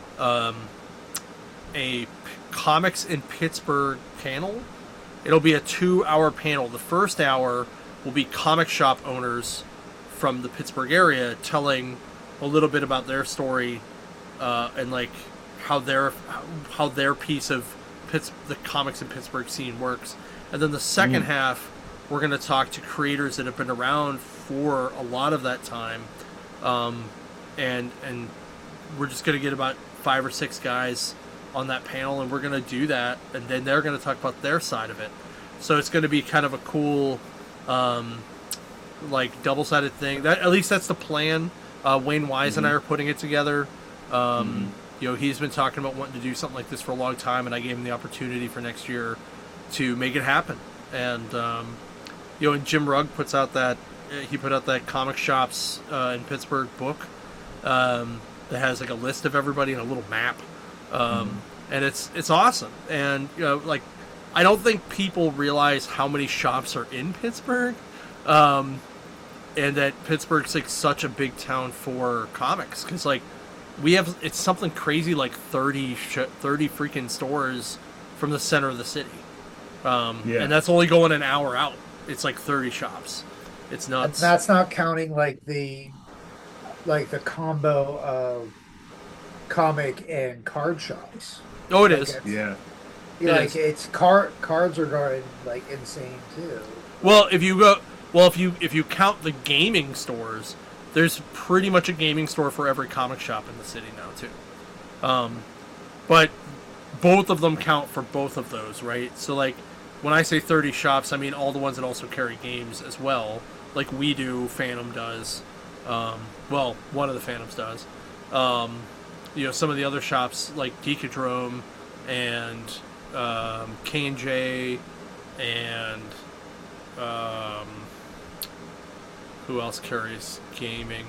Speaker 2: comics in Pittsburgh panel. It'll be a 2-hour panel. The first hour will be comic shop owners from the Pittsburgh area telling a little bit about their story and how their piece of the comics in Pittsburgh scene works. And then the second half, we're going to talk to creators that have been around for a lot of that time. And we're just going to get about 5 or 6 guys on that panel, and we're going to do that, and then they're going to talk about their side of it. So it's going to be kind of a cool, like, double-sided thing. At least that's the plan. Wayne Wise and I are putting it together. You know, he's been talking about wanting to do something like this for a long time, and I gave him the opportunity for next year to make it happen. And you know, and Jim Rugg put out that comic shops in Pittsburgh book that has like a list of everybody and a little map, and it's awesome. And you know, like, I don't think people realize how many shops are in Pittsburgh, and that Pittsburgh's like such a big town for comics, because like it's something crazy like 30 freaking stores from the center of the city, and that's only going an hour out. It's like 30 shops. It's nuts.
Speaker 1: And that's not counting like the combo of comic and card shops.
Speaker 2: Oh, it is.
Speaker 4: Yeah.
Speaker 1: Like it's cards are going like insane too.
Speaker 2: Well, if you count the gaming stores, there's pretty much a gaming store for every comic shop in the city now too. But both of them count for both of those, right? So like when I say 30 shops, I mean all the ones that also carry games as well. Like we do, Phantom does. Well, one of the Phantoms does. You know, some of the other shops like Geekadrome and K&J and who else carries gaming?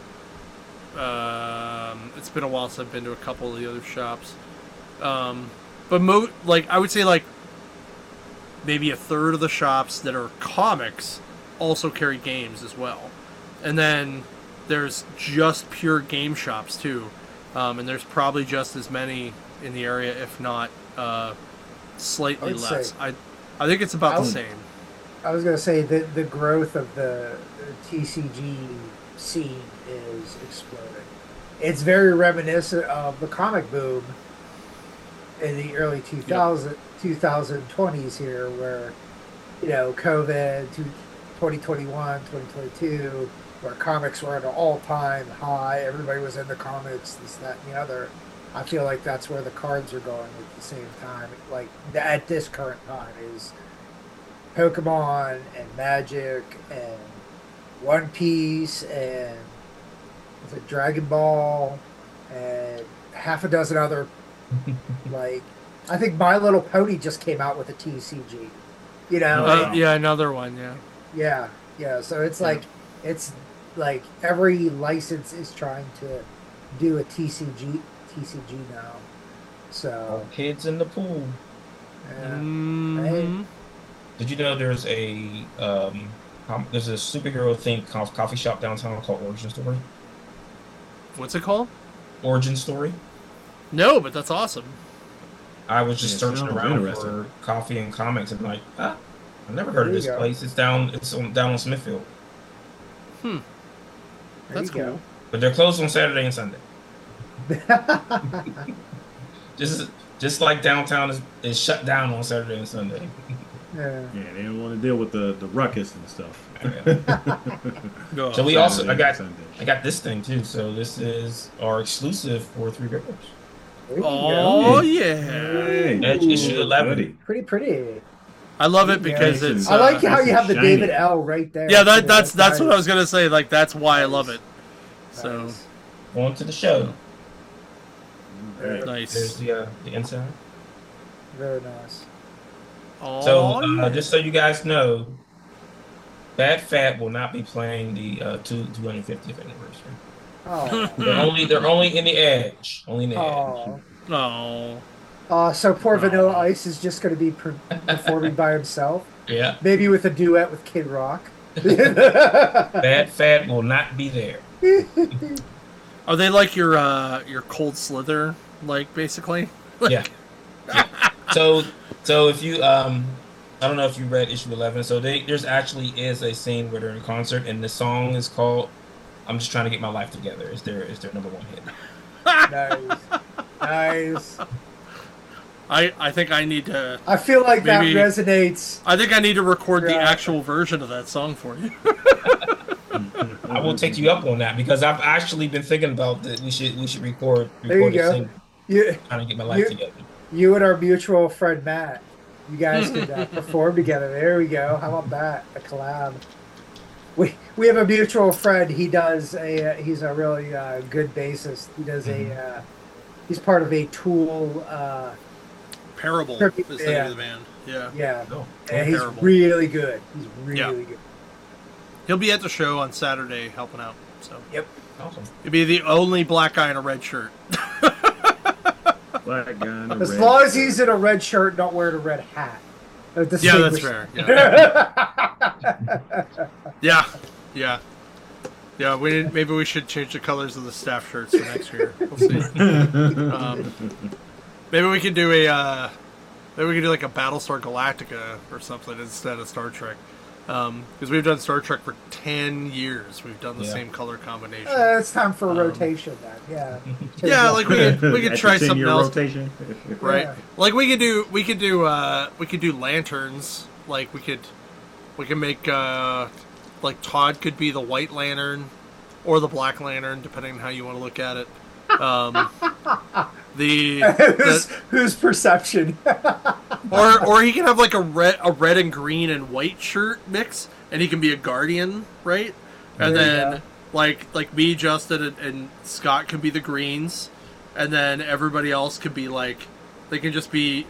Speaker 2: It's been a while since I've been to a couple of the other shops. But like I would say like maybe a third of the shops that are comics also carry games as well. And then there's just pure game shops too. And there's probably just as many in the area, if not slightly less. I think it's about the same.
Speaker 1: I was going to say that the growth of the TCG scene is exploding. It's very reminiscent of the comic boom in the early 2020s here, where, you know, COVID, 2021, 2022, where comics were at an all-time high. Everybody was into comics, this, that, and the other. I feel like that's where the cards are going at the same time. Like, at this current time is Pokemon and Magic and One Piece and Dragon Ball and half a dozen other, like, I think My Little Pony just came out with a TCG. You know?
Speaker 2: Yeah, another one, yeah.
Speaker 1: Yeah. So it's like every license is trying to do a TCG now. So
Speaker 5: kids in the pool.
Speaker 1: Yeah.
Speaker 2: Mm-hmm.
Speaker 5: Did you know there's a superhero themed coffee shop downtown called Origin Story?
Speaker 2: What's it called?
Speaker 5: Origin Story.
Speaker 2: No, but that's awesome.
Speaker 5: I was just searching around for coffee and comics and like, I've never heard of this place. It's down on Smithfield.
Speaker 2: That's cool.
Speaker 5: But they're closed on Saturday and Sunday. just like downtown is shut down on Saturday and Sunday.
Speaker 1: Yeah,
Speaker 4: they don't want to deal with the ruckus and stuff.
Speaker 5: So we also I got this thing too. So this is our exclusive for Three Rivers.
Speaker 2: Oh yeah,
Speaker 5: Edge issue 11.
Speaker 1: Pretty.
Speaker 2: I love it because it's.
Speaker 1: I like how you have the David L right there.
Speaker 2: Yeah, that's what I was gonna say. Like that's why I love it. So,
Speaker 5: on to the show.
Speaker 2: Nice.
Speaker 5: There's the inside.
Speaker 1: Very nice.
Speaker 5: So just so you guys know, Bad Fat will not be playing the 250th anniversary.
Speaker 1: Oh.
Speaker 5: they're only in the Edge. Only in the Edge.
Speaker 1: So poor Vanilla Ice is just going to be performing by himself.
Speaker 5: Yeah.
Speaker 1: Maybe with a duet with Kid Rock.
Speaker 5: Bad Fat will not be there.
Speaker 2: Are they like your Cold Slither, like basically?
Speaker 5: Yeah. So if you I don't know if you read issue 11. So there's actually is a scene where they're in concert, and the song is called "I'm Just Trying to Get My Life Together." Is their number one hit.
Speaker 1: Nice.
Speaker 2: I think I need to.
Speaker 1: I feel like that resonates.
Speaker 2: I think I need to record the actual version of that song for you.
Speaker 5: I will take you up on that because I've actually been thinking about that. We should record.
Speaker 1: There you go.
Speaker 5: Trying to get my life together.
Speaker 1: You and our mutual friend Matt. You guys could perform together. There we go. How about that? A collab. We have a mutual friend. He does he's a really good bassist. He does he's part of a Tool
Speaker 2: Parable is the name of the band. Yeah.
Speaker 1: Yeah.
Speaker 5: Oh,
Speaker 1: and he's really good. He's really good.
Speaker 2: He'll be at the show on Saturday helping out. So
Speaker 1: yep.
Speaker 5: Awesome.
Speaker 2: He'll be the only black guy in a red shirt.
Speaker 4: Black guy in a
Speaker 1: as
Speaker 4: red
Speaker 1: long
Speaker 4: shirt.
Speaker 1: as he's in a red shirt, not wearing a red hat.
Speaker 2: Yeah, that's fair. Yeah. Yeah, maybe we should change the colors of the staff shirts for next year. We'll see. Maybe we could do like a Battlestar Galactica or something instead of Star Trek. Because we've done Star Trek for 10 years. We've done the same color combination.
Speaker 1: It's time for a rotation then. Yeah.
Speaker 2: Yeah, like we could try something else.
Speaker 4: Rotation.
Speaker 2: Right. Yeah. Like we could do lanterns. Like we can make like Todd could be the White Lantern or the Black Lantern, depending on how you want to look at it.
Speaker 1: Whose perception?
Speaker 2: or he can have like a red and green and white shirt mix, and he can be a Guardian, right? And then like me, Justin, and Scott can be the greens, and then everybody else could be like they can just be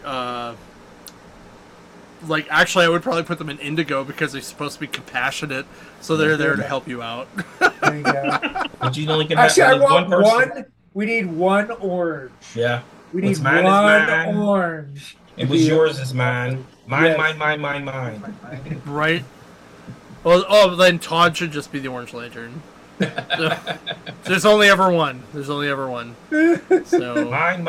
Speaker 2: like actually I would probably put them in indigo because they're supposed to be compassionate, so they're there to help you out.
Speaker 1: There you go.
Speaker 5: But you only can
Speaker 1: actually,
Speaker 5: have
Speaker 1: I want
Speaker 5: one person.
Speaker 1: We need one orange.
Speaker 5: Yeah.
Speaker 1: We need one orange.
Speaker 5: It was yours is mine. Mine.
Speaker 2: Right. Well, then Todd should just be the Orange Lantern. There's only ever one. So
Speaker 5: Mine.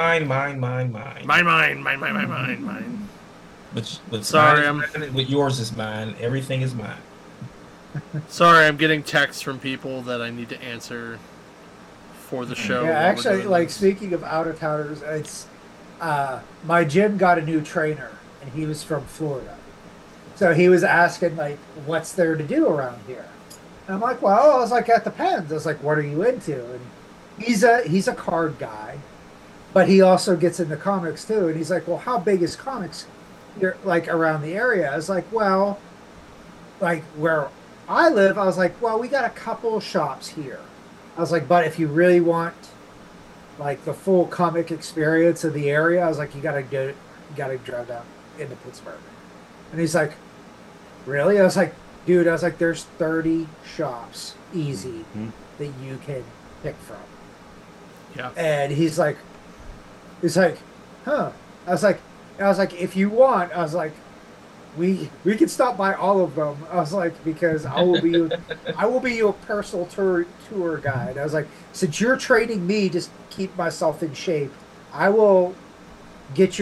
Speaker 2: Mine.
Speaker 5: With
Speaker 2: sorry,
Speaker 5: with yours is mine. Everything is mine.
Speaker 2: Sorry, I'm getting texts from people that I need to answer for the show.
Speaker 1: Yeah, actually, like speaking of out of towners, it's my gym got a new trainer, and he was from Florida, so he was asking like, "What's there to do around here?" And I'm like, "Well," I was like, "That depends." I was like, "What are you into?" And he's a card guy, but he also gets into comics too. And he's like, "Well, how big is comics here, like around the area?" I was like, "Well, like where I live," I was like, "Well, we got a couple shops here." I was like, "But if you really want like the full comic experience of the area," I was like, you gotta drive down into Pittsburgh." And he's like, "Really?" I was like, "Dude," I was like, "there's 30 shops easy that you can pick from."
Speaker 2: Yeah.
Speaker 1: And he's like, "Huh?" I was like, "If you want," I was like, we can stop by all of them. I was like, because I will be your personal tour guide. I was like, since you're training me to keep myself in shape, I will help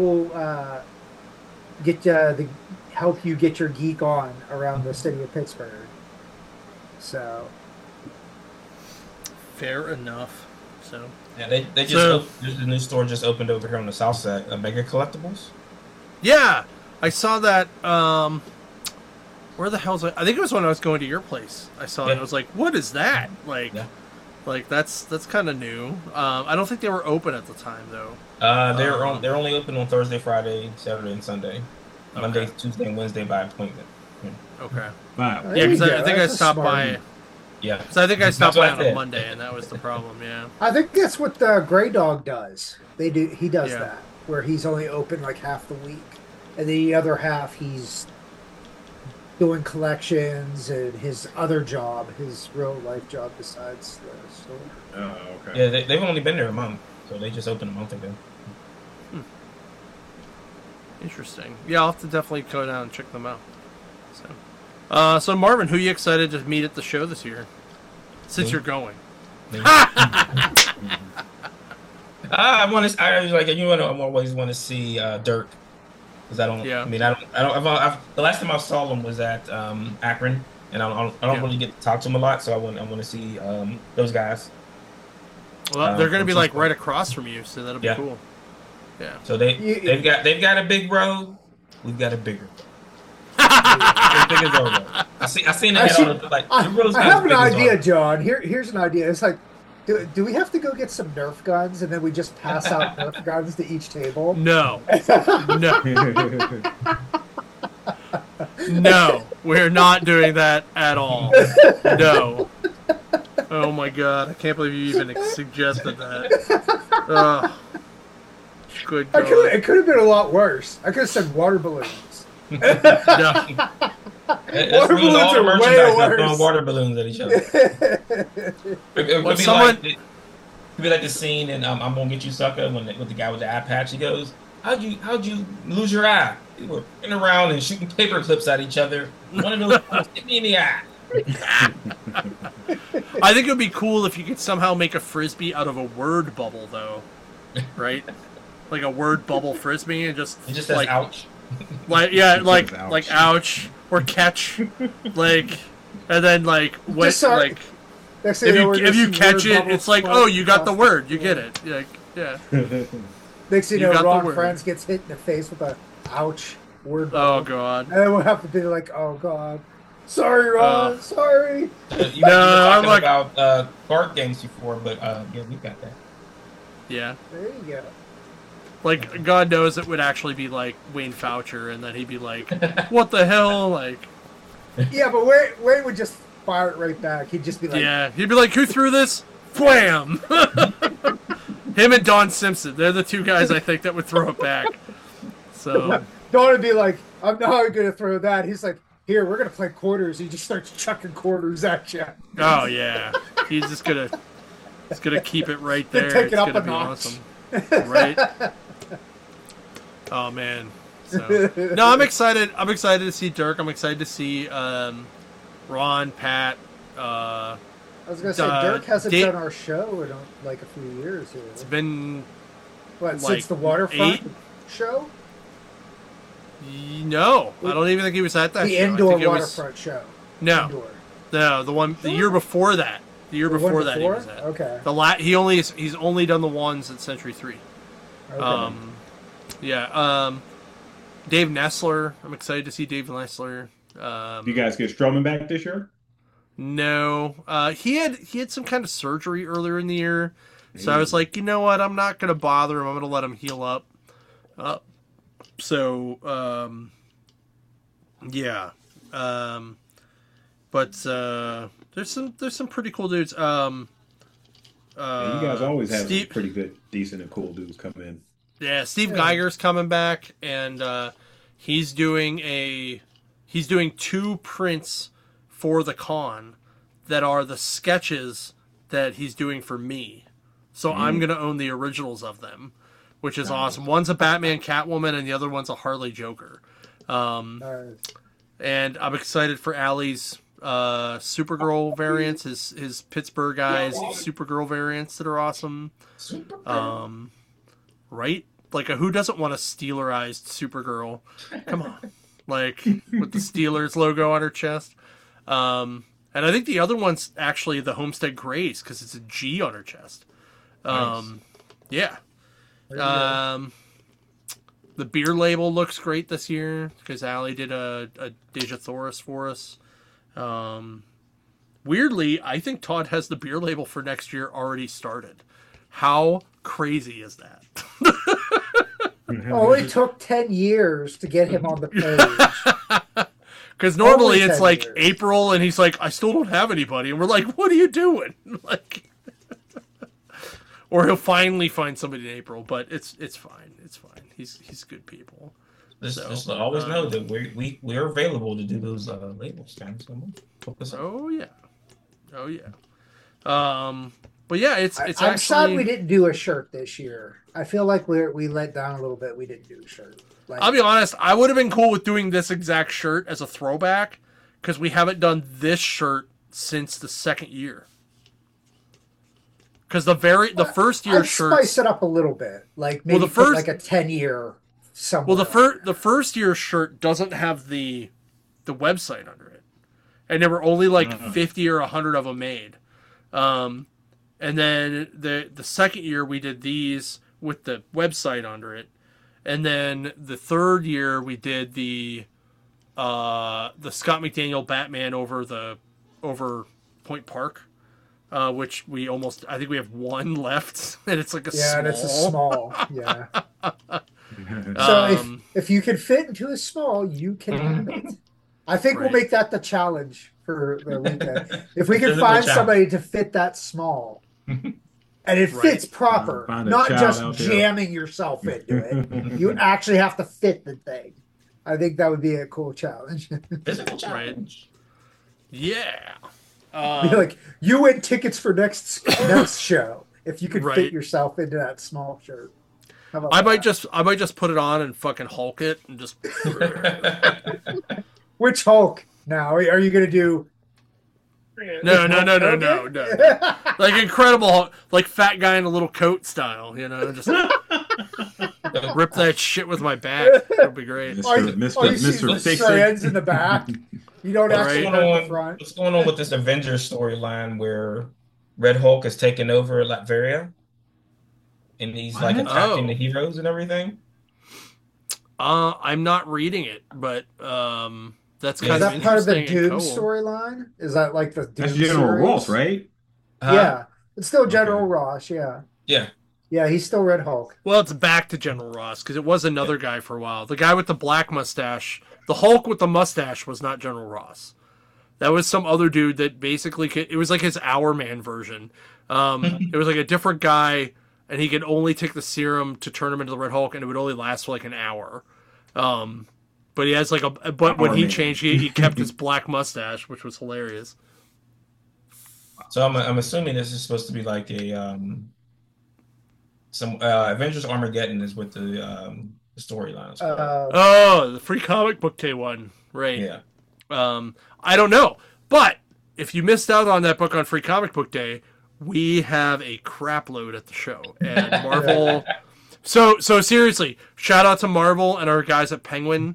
Speaker 1: you get your geek on around the city of Pittsburgh. So
Speaker 2: fair enough. So
Speaker 5: yeah, they just there's a new store just opened over here on the south side, Mega Collectibles.
Speaker 2: Yeah. I saw that. Where the hell's it? I think it was when I was going to your place. I saw it. I was like, "What is that?" Like that's kind of new. I don't think they were open at the time though.
Speaker 5: They're only open on Thursday, Friday, Saturday, and Sunday. Monday, Tuesday, and Wednesday by appointment.
Speaker 2: Okay.
Speaker 4: Wow.
Speaker 2: Yeah, because I think I stopped by.
Speaker 5: Yeah.
Speaker 2: Because I think I stopped by on a Monday, and that was the problem. Yeah.
Speaker 1: I think that's what the Grey Dog does. He does that, where he's only open like half the week. And the other half, he's doing collections and his other job, his real life job besides the store.
Speaker 4: Oh, okay.
Speaker 5: Yeah, they've only been there a month, so they just opened a month ago.
Speaker 2: Interesting. Yeah, I'll have to definitely go down and check them out. So Marvin, who are you excited to meet at the show this year? Since you're going.
Speaker 5: I always want to see Dirk. I don't.
Speaker 2: Yeah.
Speaker 5: I mean, I don't. The last time I saw him was at Akron, and I don't really get to talk to him a lot. So I want to see those guys.
Speaker 2: Well, they're going to be like right across from you, so that'll be cool. Yeah.
Speaker 5: So they've got a big road. We've got a bigger. I seen the head on the, like.
Speaker 1: I have an idea, John. Here's an idea. It's like, do we have to go get some Nerf guns and then we just pass out Nerf guns to each table?
Speaker 2: No, no, no. We're not doing that at all. No. Oh my god! I can't believe you even suggested that. Good God.
Speaker 1: It could have been a lot worse. I could have said water balloons.
Speaker 5: No. Water balloons are way worse. Throwing water balloons at each other. It could be like the scene in I'm Gonna Get You Sucker when the guy with the eye patch, he goes, How'd you lose your eye? We were running around and shooting paper clips at each other. One of those hit me in the eye.
Speaker 2: I think it would be cool if you could somehow make a frisbee out of a word bubble, though. Right? Like a word bubble frisbee, and just
Speaker 5: says
Speaker 2: like
Speaker 5: ouch.
Speaker 2: Like ouch or catch, like, and then like what like if you catch it, it's like, oh, you got the word, you get it, like, yeah.
Speaker 1: Next thing you know, Ron Friends gets hit in the face with a ouch word bubble.
Speaker 2: Oh god.
Speaker 1: And then we'll have to be like, oh god, sorry Ron, sorry.
Speaker 5: You I'm like about card games before, but yeah, we got that.
Speaker 2: Yeah.
Speaker 1: There you go.
Speaker 2: Like, God knows it would actually be like Wayne Foucher, and then he'd be like, what the hell? Like,
Speaker 1: yeah, but Wayne would just fire it right back. He'd just be like,
Speaker 2: yeah, he'd be like, who threw this? Wham! Him and Don Simpson, they're the two guys I think that would throw it back. So
Speaker 1: Don would be like, I'm not going to throw that. He's like, here, we're going to play quarters. He just starts chucking quarters at you.
Speaker 2: Oh, yeah. He's just going to keep it right there.
Speaker 1: Take it up
Speaker 2: gonna
Speaker 1: a
Speaker 2: be
Speaker 1: notch.
Speaker 2: Awesome. Right? Oh man. So no, I'm excited. I'm excited to see Dirk. I'm excited to see Ron, Pat.
Speaker 1: I was gonna say Dirk hasn't done our show in like a few years here.
Speaker 2: It's been
Speaker 1: since the Waterfront show?
Speaker 2: No, I don't even think he was at that.
Speaker 1: The
Speaker 2: show.
Speaker 1: indoor Waterfront show.
Speaker 2: No,
Speaker 1: indoor.
Speaker 2: No, the year before that. The year before that he was at.
Speaker 1: Okay.
Speaker 2: He's only done the ones at Century 3.
Speaker 1: Okay.
Speaker 2: Yeah. Dave Nessler. I'm excited to see Dave Nessler.
Speaker 4: You guys get Strowman back this year?
Speaker 2: No. He had some kind of surgery earlier in the year, so I was like, you know what? I'm not gonna bother him. I'm gonna let him heal up. Yeah. But there's some pretty cool dudes.
Speaker 4: Yeah, you guys always have pretty good, decent, and cool dudes come in.
Speaker 2: Yeah, Steve Geiger's coming back, and he's doing 2 prints for the con that are the sketches that he's doing for me. So I'm gonna own the originals of them, which is awesome. One's a Batman Catwoman, and the other one's a Harley Joker. And I'm excited for Allie's Supergirl variants, his Pittsburgh guys Supergirl variants that are awesome. Right? Like, who doesn't want a Steelerized Supergirl? Come on. Like, with the Steelers logo on her chest. And I think the other one's actually the Homestead Grays, because it's a G on her chest.
Speaker 5: Nice.
Speaker 2: Yeah. The beer label looks great this year, because Allie did a Deja Thoris for us. Weirdly, I think Todd has the beer label for next year already started. How crazy is that?
Speaker 1: Oh, it took 10 years to get him on the page.
Speaker 2: Because normally it's like years. April, and he's like, I still don't have anybody. And we're like, what are you doing? Like, or he'll finally find somebody in April, but it's fine. It's fine. He's good people.
Speaker 5: Just always know that we're available to do those labels, man. So focus on.
Speaker 2: Oh yeah. But yeah, it's
Speaker 1: I'm
Speaker 2: actually.
Speaker 1: sad we didn't do a shirt this year. I feel like we let down a little bit. We didn't do a shirt. Like,
Speaker 2: I'll be honest. I would have been cool with doing this exact shirt as a throwback, because we haven't done this shirt since the second year. Because the first year shirt
Speaker 1: spice it up a little bit, like maybe put like a 10-year somewhere.
Speaker 2: Well, the first year shirt doesn't have the website under it, and there were only like 50 or 100 of them made. And then the second year we did these with the website under it. And then the third year we did the Scott McDaniel Batman over Point Park, which I think we have one left, and it's like
Speaker 1: and it's a small. Yeah. So if you can fit into a small, you can have it. I think we'll make that the challenge for the weekend. If we can find somebody to fit that small, and it fits proper, not just jamming yourself into it. You actually have to fit the thing. I think that would be a cool challenge.
Speaker 5: Physical challenge.
Speaker 2: Yeah.
Speaker 1: Be like, you win tickets for next show if you could fit yourself into that small shirt.
Speaker 2: I might just put it on and fucking Hulk it and just.
Speaker 1: Which Hulk? Now are you gonna do?
Speaker 2: No. Like Incredible Hulk, like fat guy in a little coat style, just rip that shit with my back. That'd be great.
Speaker 1: Mr. Strands in the back. You don't actually hurt the front.
Speaker 5: What's going on with this Avengers storyline where Red Hulk is taking over Latveria? And he's like attacking the heroes and everything.
Speaker 2: I'm not reading it, but that's kind of
Speaker 1: that part of the Doom storyline. Is that like the Doom
Speaker 4: That's General Ross, right?
Speaker 1: Yeah, it's still General Ross. Yeah, he's still Red Hulk.
Speaker 2: Well, it's back to General Ross because it was another guy for a while. The guy with the black mustache, the Hulk with the mustache, was not General Ross. That was some other dude that basically it was like his Hour Man version. It was like a different guy. And he could only take the serum to turn him into the Red Hulk, and it would only last for like an hour. But he has like but when he changed, he kept his black mustache, which was hilarious.
Speaker 5: So I'm assuming this is supposed to be like a some Avengers Armageddon is what the storyline is.
Speaker 2: The Free Comic Book Day one, right?
Speaker 5: Yeah.
Speaker 2: I don't know, but if you missed out on that book on Free Comic Book Day. We have a crap load at the show, and Marvel. So seriously, shout out to Marvel and our guys at Penguin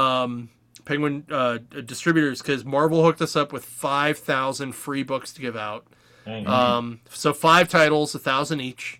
Speaker 2: Distributors, because Marvel hooked us up with 5,000 free books to give out. So 5 titles, 1,000 each.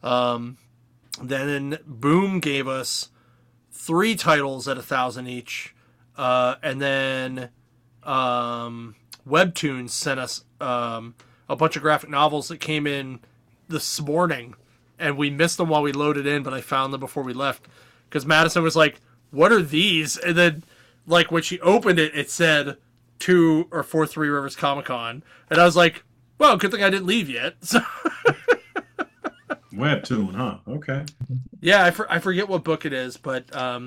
Speaker 2: Then Boom gave us 3 titles at 1,000 each, and then Webtoons sent us. A bunch of graphic novels that came in this morning, and we missed them while we loaded in, but I found them before we left. Because Madison was like, what are these? And then, like, when she opened it, it said 2 or 4 Three Rivers Comic Con. And I was like, well, good thing I didn't leave yet. So
Speaker 4: Webtoon, huh? Okay.
Speaker 2: Yeah, I forget what book it is, but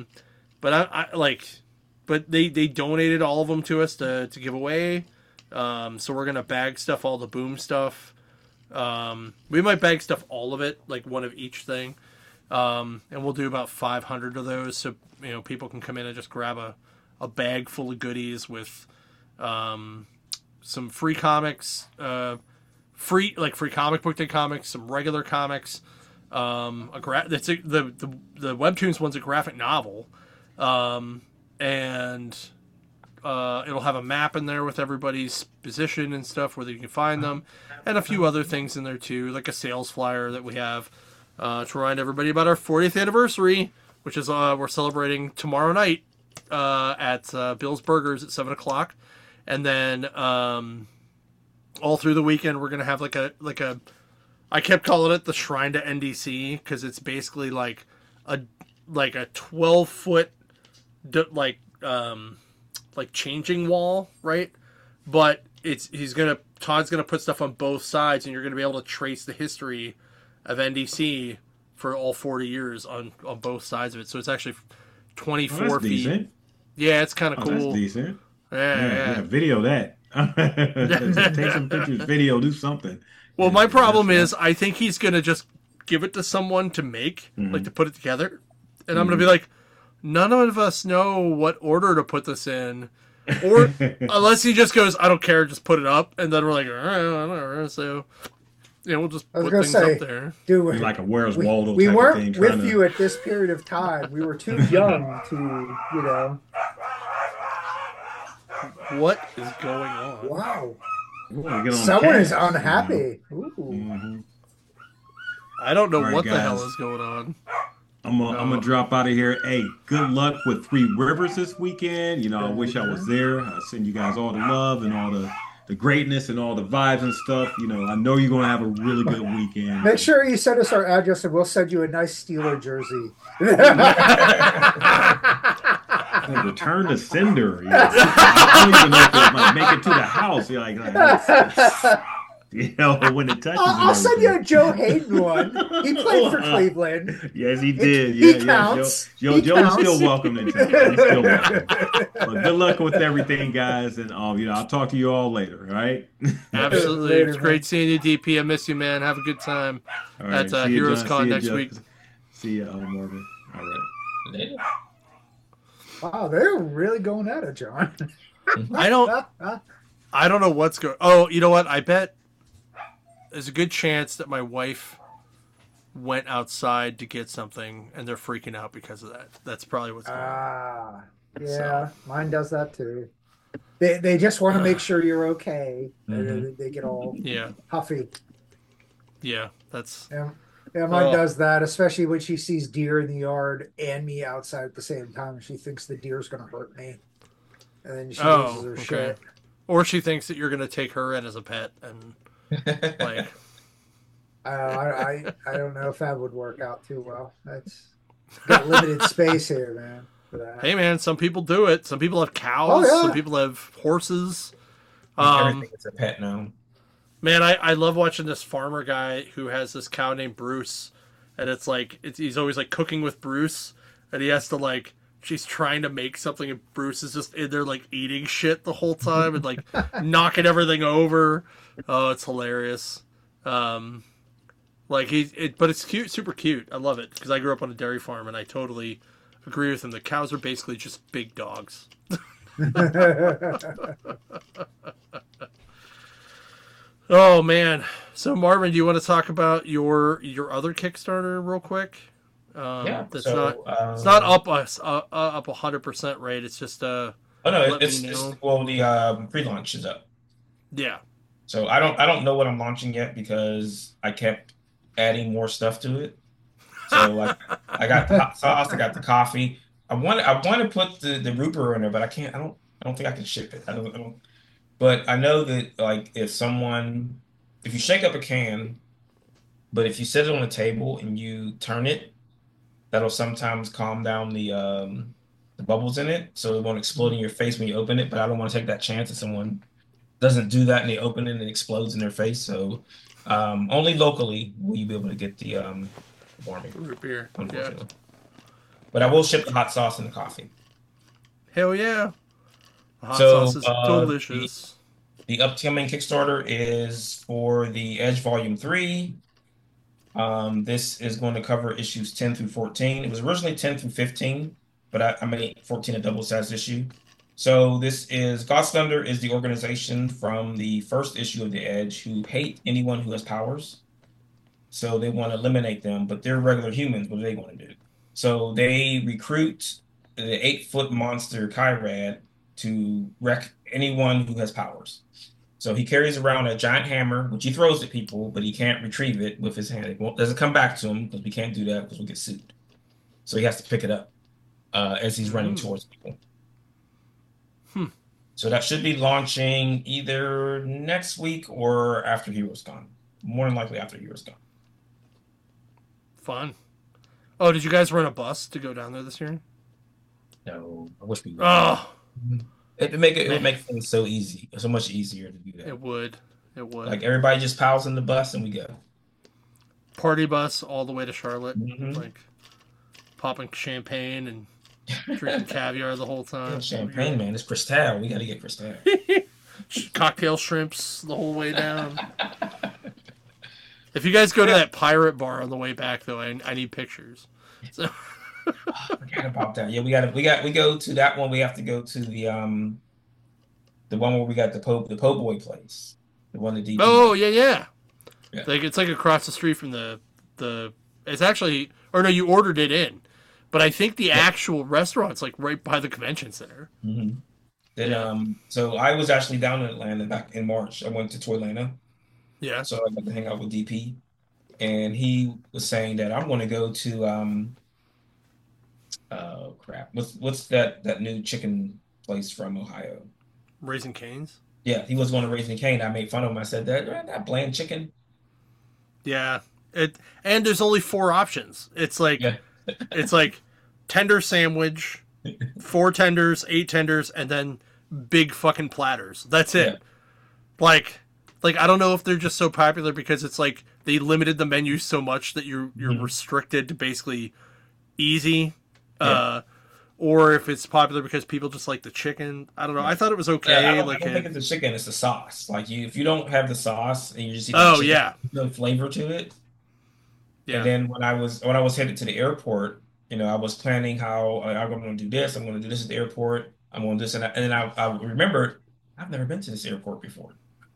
Speaker 2: they donated all of them to us to give away. So we're gonna bag stuff, all the Boom stuff. We might bag stuff, all of it, like one of each thing. And we'll do about 500 of those, so people can come in and just grab a bag full of goodies with some free comics, free Comic Book Day comics, some regular comics. The Webtoons one's a graphic novel, and. It'll have a map in there with everybody's position and stuff where you can find them, and a few other things in there too, like a sales flyer that we have to remind everybody about our 40th anniversary, which is we're celebrating tomorrow night at Bill's Burgers at 7:00, and then all through the weekend we're gonna have like a I kept calling it the Shrine to NDC because it's basically like a 12-foot changing wall, right? But Todd's gonna put stuff on both sides, and you're gonna be able to trace the history of NDC for all 40 years on both sides of it. So it's actually 24 feet.
Speaker 4: Decent.
Speaker 2: Yeah, it's kind of cool.
Speaker 4: That's decent.
Speaker 2: Yeah.
Speaker 4: Video that. Take some pictures, video, do something.
Speaker 2: Well, my problem is I think he's gonna just give it to someone to make, like to put it together, and I'm gonna be like, none of us know what order to put this in, or unless he just goes, I don't care, just put it up, and then we're like, all right, whatever. So, we'll just put things up there.
Speaker 1: Dude,
Speaker 4: like a Where's Waldo?
Speaker 1: We weren't with you at this period of time. We were too young to,
Speaker 2: What is going on?
Speaker 1: Wow.
Speaker 4: Ooh,
Speaker 1: someone is unhappy. Ooh.
Speaker 2: I don't know
Speaker 4: All right,
Speaker 2: what the hell
Speaker 4: guys.
Speaker 2: is going on.
Speaker 4: I'm gonna drop out of here. Hey, good luck with Three Rivers this weekend. I wish I was there. I send you guys all the love and all the greatness and all the vibes and stuff. I know you're gonna have a really good weekend.
Speaker 1: Make sure you send us our address and we'll send you a nice Steeler jersey.
Speaker 4: Return to sender. I don't even know if it might make it to the house. When it touches.
Speaker 1: I'll send you a Joe Hayden one. He played for Cleveland.
Speaker 4: Yes, he did.
Speaker 1: He counts.
Speaker 4: Joe is still welcome in town. He's still welcome. But good luck with everything, guys, and I'll talk to you all later. All right.
Speaker 2: Absolutely.
Speaker 1: Later,
Speaker 2: it's great seeing you, DP. I miss you, man. Have a good time.
Speaker 4: All right.
Speaker 2: That's Heroes Con next
Speaker 4: Jeff.
Speaker 2: week.
Speaker 4: See you, Morgan. All right.
Speaker 5: Later.
Speaker 1: Wow, they're really going at it, John.
Speaker 2: I don't know what's going. Oh, you know what? I bet there's a good chance that my wife went outside to get something, and they're freaking out because of that. That's probably what's going on.
Speaker 1: Yeah, mine does that too. They just want to make sure you're okay. They get all huffy.
Speaker 2: Yeah, that's.
Speaker 1: Yeah, mine does that, especially when she sees deer in the yard and me outside at the same time. She thinks the deer's going to hurt me, and then she loses her shit.
Speaker 2: Or she thinks that you're going to take her in as a pet, and like.
Speaker 1: I don't know if that would work out too well. That's got limited space here, man. For that.
Speaker 2: Hey, man, some people do it. Some people have cows. Some people have horses.
Speaker 5: Everything is a pet now.
Speaker 2: Man, I love watching this farmer guy who has this cow named Bruce, and he's always like cooking with Bruce, and he has to she's trying to make something, and Bruce is just in there eating shit the whole time and knocking everything over. Oh, it's hilarious. But it's cute, super cute. I love it because I grew up on a dairy farm, and I totally agree with him. The cows are basically just big dogs. Oh man! So Marvin, do you want to talk about your other Kickstarter real quick? It's not up 100%, right? It's just
Speaker 5: the pre-launch is up.
Speaker 2: Yeah.
Speaker 5: So I don't know what I'm launching yet because I kept adding more stuff to it. So I got the hot sauce, I got the coffee. I want to put the Rooper in there, but I can't. I don't think I can ship it. I don't. But I know that if you shake up a can, but if you set it on a table and you turn it, that'll sometimes calm down the bubbles in it, so it won't explode in your face when you open it. But I don't want to take that chance that someone doesn't do that and they open it and it explodes in their face. So only locally will you be able to get the warming
Speaker 2: root beer.
Speaker 5: Unfortunately. Yeah. But I will ship the hot sauce and the coffee.
Speaker 2: Hell yeah. Hot sauce is delicious.
Speaker 5: The upcoming Kickstarter is for the Edge Volume 3. This is going to cover issues 10 through 14. It was originally 10 through 15, but I made 14 a double-sized issue. So this is God's Thunder is the organization from the first issue of the Edge who hate anyone who has powers. So they want to eliminate them, but they're regular humans. What do they want to do? So they recruit the 8-foot monster Kyrad to wreck anyone who has powers. So he carries around a giant hammer, which he throws at people, but he can't retrieve it with his hand. It doesn't come back to him because we can't do that because we'll get sued. So he has to pick it up as he's running towards people. So that should be launching either next week or after Heroes Con. More than likely after Heroes Con.
Speaker 2: Fun. Oh, did you guys rent a bus to go down there this year?
Speaker 5: No, I wish we would.
Speaker 2: Oh.
Speaker 5: It would make things so easy, so much easier to do that.
Speaker 2: It would.
Speaker 5: Like everybody just piles in the bus and we go.
Speaker 2: Party bus all the way to Charlotte, popping champagne and drinking caviar the whole time.
Speaker 5: Champagne, man, it's Cristal. We got to get Cristal.
Speaker 2: Cocktail shrimps the whole way down. If you guys go to that pirate bar on the way back, though, I need pictures. So.
Speaker 5: Forget about that. Yeah, we go to that one. We have to go to the one where we got the po' boy place, the one that DP.
Speaker 2: Oh yeah. It's like across the street from the. It's actually, or no, you ordered it in, but I think the actual restaurant's like right by the convention center.
Speaker 5: Mm-hmm. Then so I was actually down in Atlanta back in March. I went to Toylanta.
Speaker 2: Yeah.
Speaker 5: So I got to hang out with DP, and he was saying that I'm going to go to oh crap, what's that new chicken place from Ohio?
Speaker 2: Raising Cane's.
Speaker 5: Yeah, he was going to Raising Cane. I made fun of him. I said that bland chicken.
Speaker 2: Yeah. And there's only four options. It's like
Speaker 5: Yeah,
Speaker 2: it's like tender sandwich, four tenders, eight tenders, and then big fucking platters. That's
Speaker 5: yeah,
Speaker 2: it. Like I don't know if they're just so popular because it's like they limited the menu so much that you're
Speaker 5: hmm
Speaker 2: restricted to basically easy,
Speaker 5: yeah.
Speaker 2: uh, or if it's popular because people just like the chicken. I don't know. I thought it was
Speaker 5: Yeah,
Speaker 2: okay.
Speaker 5: I
Speaker 2: Like
Speaker 5: don't think it's the chicken, it's the sauce. Like if you don't have the sauce and you just eat the
Speaker 2: oh
Speaker 5: chicken,
Speaker 2: yeah,
Speaker 5: there's no flavor to it. And
Speaker 2: yeah,
Speaker 5: then when I was headed to the airport, I was planning how I'm going to do this. I'm going to do this at the airport. I'm going to do this and that. And then I remembered I've never been to this airport before.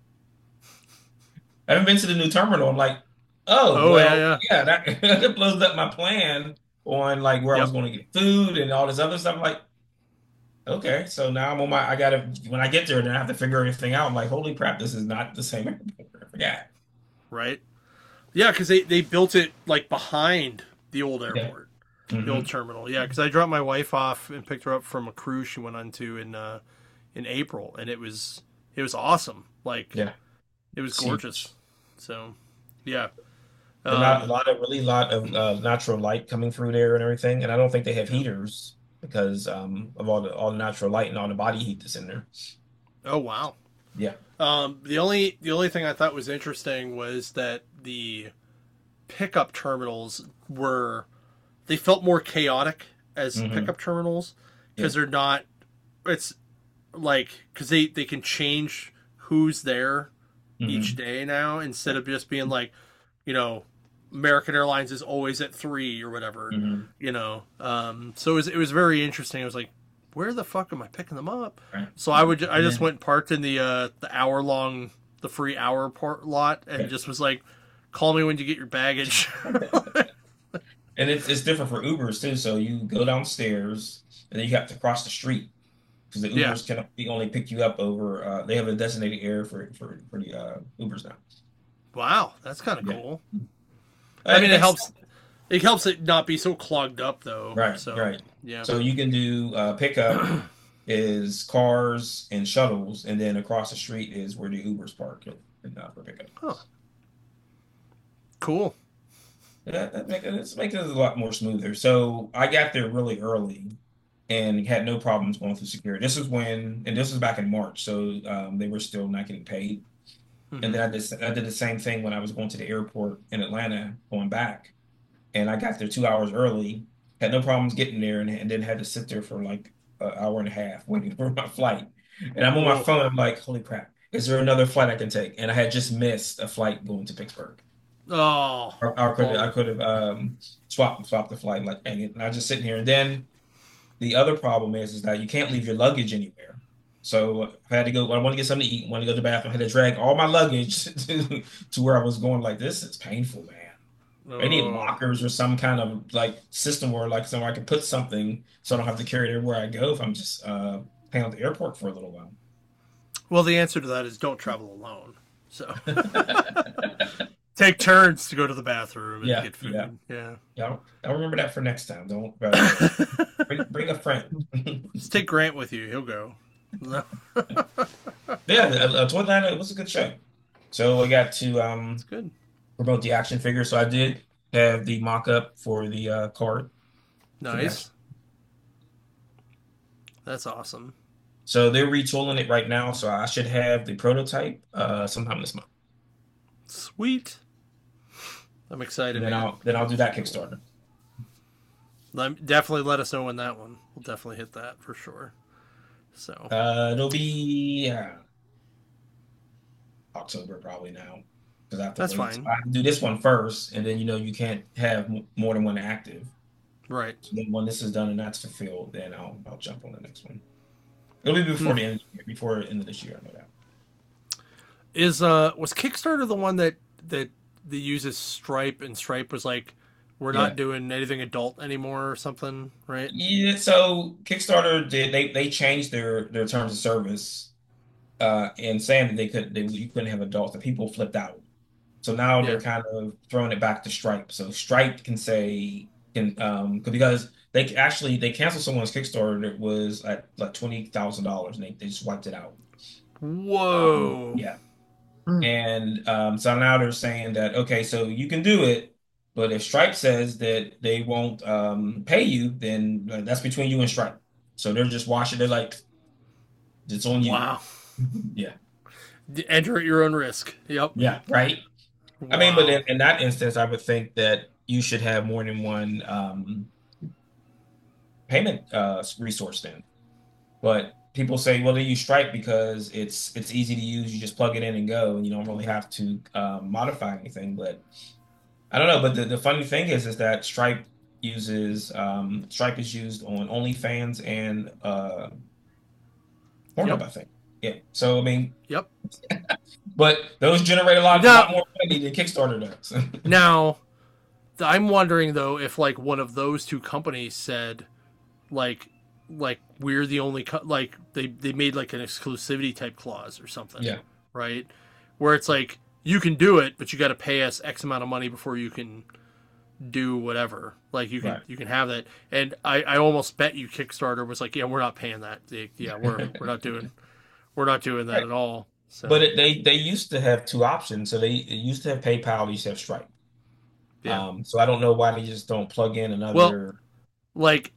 Speaker 5: I haven't been to the new terminal. I'm like, oh
Speaker 2: oh yeah,
Speaker 5: well,
Speaker 2: yeah,
Speaker 5: yeah, that, that blows up my plan on like where I was
Speaker 2: yep,
Speaker 5: going to get food and all this other stuff. I'm like, okay, so now I'm on my. I gotta when I get there, then I have to figure everything out. I'm like, holy crap, this is not the same airport. I forgot.
Speaker 2: right. Yeah, because they built it like behind the old
Speaker 5: Yeah.
Speaker 2: airport, the
Speaker 5: Hmm.
Speaker 2: old terminal. Yeah, because I dropped my wife off and picked her up from a cruise she went on to in April, and it was awesome. Like
Speaker 5: Yeah.
Speaker 2: it was
Speaker 5: See,
Speaker 2: gorgeous. So yeah,
Speaker 5: a lot, a
Speaker 2: um,
Speaker 5: lot of really lot of natural light coming through there and everything. And I don't think they have
Speaker 2: yeah.
Speaker 5: heaters because of all the natural light and all the body heat that's in there.
Speaker 2: Oh wow.
Speaker 5: Yeah.
Speaker 2: The only thing I thought was interesting was that the pickup terminals they felt more chaotic as
Speaker 5: Hmm.
Speaker 2: pickup terminals
Speaker 5: Yeah.
Speaker 2: because they're not. It's like because they can change who's there each
Speaker 5: Hmm.
Speaker 2: day now instead of just being like, you know, American Airlines is always at 3 or whatever,
Speaker 5: Hmm.
Speaker 2: So it was very interesting. I was like, where the fuck am I picking them up?
Speaker 5: Right.
Speaker 2: So I
Speaker 5: Yeah.
Speaker 2: just went and parked in the hour long the free hour part lot and
Speaker 5: Yeah.
Speaker 2: just was like, call me when you get your baggage.
Speaker 5: And it's different for Ubers too. So you go downstairs and then you have to cross the street because the
Speaker 2: Yeah.
Speaker 5: Ubers can only pick you up over. They have a designated area for the Ubers now.
Speaker 2: Wow, that's kind of
Speaker 5: Yeah.
Speaker 2: cool. I mean, it
Speaker 5: It's
Speaker 2: helps. It helps it not be so clogged up, though.
Speaker 5: right,
Speaker 2: So,
Speaker 5: right.
Speaker 2: yeah.
Speaker 5: So you can do pickup is cars and shuttles, and then across the street is where the Ubers park for pickup.
Speaker 2: Huh. Cool.
Speaker 5: It's making it a lot more smoother. So I got there really early and had no problems going through security. And this was back in March, so they were still not getting paid. And
Speaker 2: Hmm.
Speaker 5: then I did the same thing when I was going to the airport in Atlanta going back, and I got there 2 hours early, had no problems getting there, and then had to sit there for like an hour and a half waiting for my flight. And I'm on my
Speaker 2: Whoa.
Speaker 5: phone. I'm like, holy crap, is there another flight I can take? And I had just missed a flight going to Pittsburgh.
Speaker 2: Oh,
Speaker 5: I
Speaker 2: bummer.
Speaker 5: could have swapped the flight. Like, dang it. And I just sitting here. And then the other problem is that you can't leave your luggage anywhere. So I had to go. I want to get something to eat. Want to go to the bathroom. I had to drag all my luggage to where I was going. Like this is painful, man. I need
Speaker 2: Oh.
Speaker 5: lockers or some kind of like system where like somewhere I can put something so I don't have to carry it everywhere I go if I'm just hang out at the airport for a little while.
Speaker 2: Well, the answer to that is don't travel alone. So take turns to go to the bathroom and
Speaker 5: Yeah,
Speaker 2: get
Speaker 5: yeah,
Speaker 2: food. Yeah.
Speaker 5: yeah. I'll remember that for next time. Don't bring a friend.
Speaker 2: Just take Grant with you. He'll go.
Speaker 5: Yeah, to Atlanta, it was a good show. So I got to
Speaker 2: It's good.
Speaker 5: promote the action figure. So I did have the mock-up for the card for the action.
Speaker 2: Nice. That's awesome.
Speaker 5: So they're retooling it right now. So I should have the prototype sometime this month.
Speaker 2: Sweet. I'm
Speaker 5: And
Speaker 2: excited,
Speaker 5: then
Speaker 2: man.
Speaker 5: I'll do that Kickstarter.
Speaker 2: Definitely let us know on that one. We'll definitely hit that for sure. So
Speaker 5: It'll be October probably now because I have to
Speaker 2: that's
Speaker 5: wait. So
Speaker 2: fine.
Speaker 5: I have to do this one first, and then you can't have more than one active.
Speaker 2: Right.
Speaker 5: So then when this is done and that's fulfilled, then I'll jump on the next one. It'll be before
Speaker 2: Hmm.
Speaker 5: the end of the year, before the end of this year. I know that.
Speaker 2: Was Kickstarter the one that uses Stripe and Stripe was like, we're
Speaker 5: Yeah.
Speaker 2: not doing anything adult anymore or something, right?
Speaker 5: Yeah. So Kickstarter did they changed their terms of service and saying that you couldn't have adults. That people flipped out. So now
Speaker 2: Yeah.
Speaker 5: they're kind of throwing it back to Stripe. So Stripe can say because they canceled someone's Kickstarter that was at like $20,000 and they just wiped it out.
Speaker 2: Whoa.
Speaker 5: Yeah. And so now they're saying that, okay, so you can do it, but if Stripe says that they won't pay you, then that's between you and Stripe. So they're just washing it like it's on you.
Speaker 2: Wow.
Speaker 5: Yeah.
Speaker 2: Enter at your own risk. Yep.
Speaker 5: Yeah. Right.
Speaker 2: Wow.
Speaker 5: I mean, but in that instance, I would think that you should have more than one payment resource then. But people say, well, they use Stripe because it's easy to use. You just plug it in and go, and you don't really have to modify anything. But I don't know. But the funny thing is that Stripe is used on OnlyFans and Pornhub, I think. Yeah. So I mean,
Speaker 2: yep.
Speaker 5: But those generate a lot more money than Kickstarter does.
Speaker 2: Now, I'm wondering though if like one of those two companies said, like we're the only like they made like an exclusivity type clause or something.
Speaker 5: Yeah.
Speaker 2: Right. Where it's like you can do it, but you got to pay us X amount of money before you can do whatever. Like you can have that. And I almost bet you Kickstarter was like, yeah, we're not paying that. Yeah, we're not doing that at all. So.
Speaker 5: But they used to have two options. So they used to have PayPal, they used to have Stripe.
Speaker 2: Yeah.
Speaker 5: So I don't know why they just don't plug in another.
Speaker 2: Well, like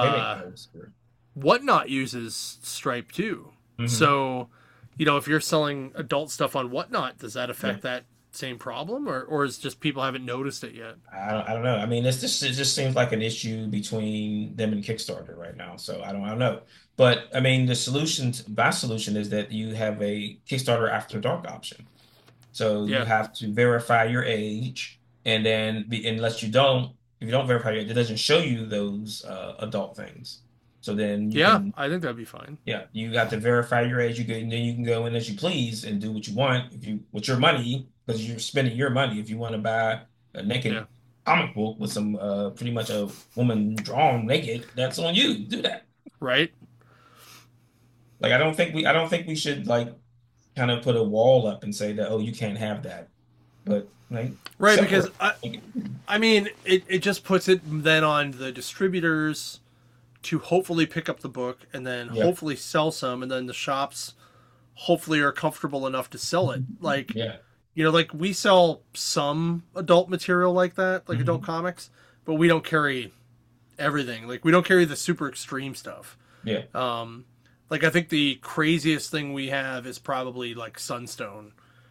Speaker 2: Whatnot uses Stripe too. Mm-hmm. So, if you're selling adult stuff on Whatnot, does that affect that same problem, or is just people haven't noticed it yet?
Speaker 5: I don't know. I mean, it just seems like an issue between them and Kickstarter right now. So I don't know. But I mean, my solution is that you have a Kickstarter After Dark option. So you have to verify your age, and then if you don't verify your age, it doesn't show you those adult things. So then
Speaker 2: I think that'd be fine.
Speaker 5: Yeah, you have to verify your age. Then you can go in as you please and do what you want with your money, because you're spending your money. If you want to buy a naked comic book with some pretty much a woman drawn naked, that's on you. Do that.
Speaker 2: Right.
Speaker 5: Like I don't think we should like kind of put a wall up and say that, oh, you can't have that. But like
Speaker 2: right, because I mean it just puts it then on the distributors to hopefully pick up the book and then hopefully sell some, and then the shops hopefully are comfortable enough to sell it. Like like we sell some adult material like that, like adult comics, but we don't carry everything. Like we don't carry the super extreme stuff.
Speaker 5: Yeah.
Speaker 2: Like I think the craziest thing we have is probably like Sunstone.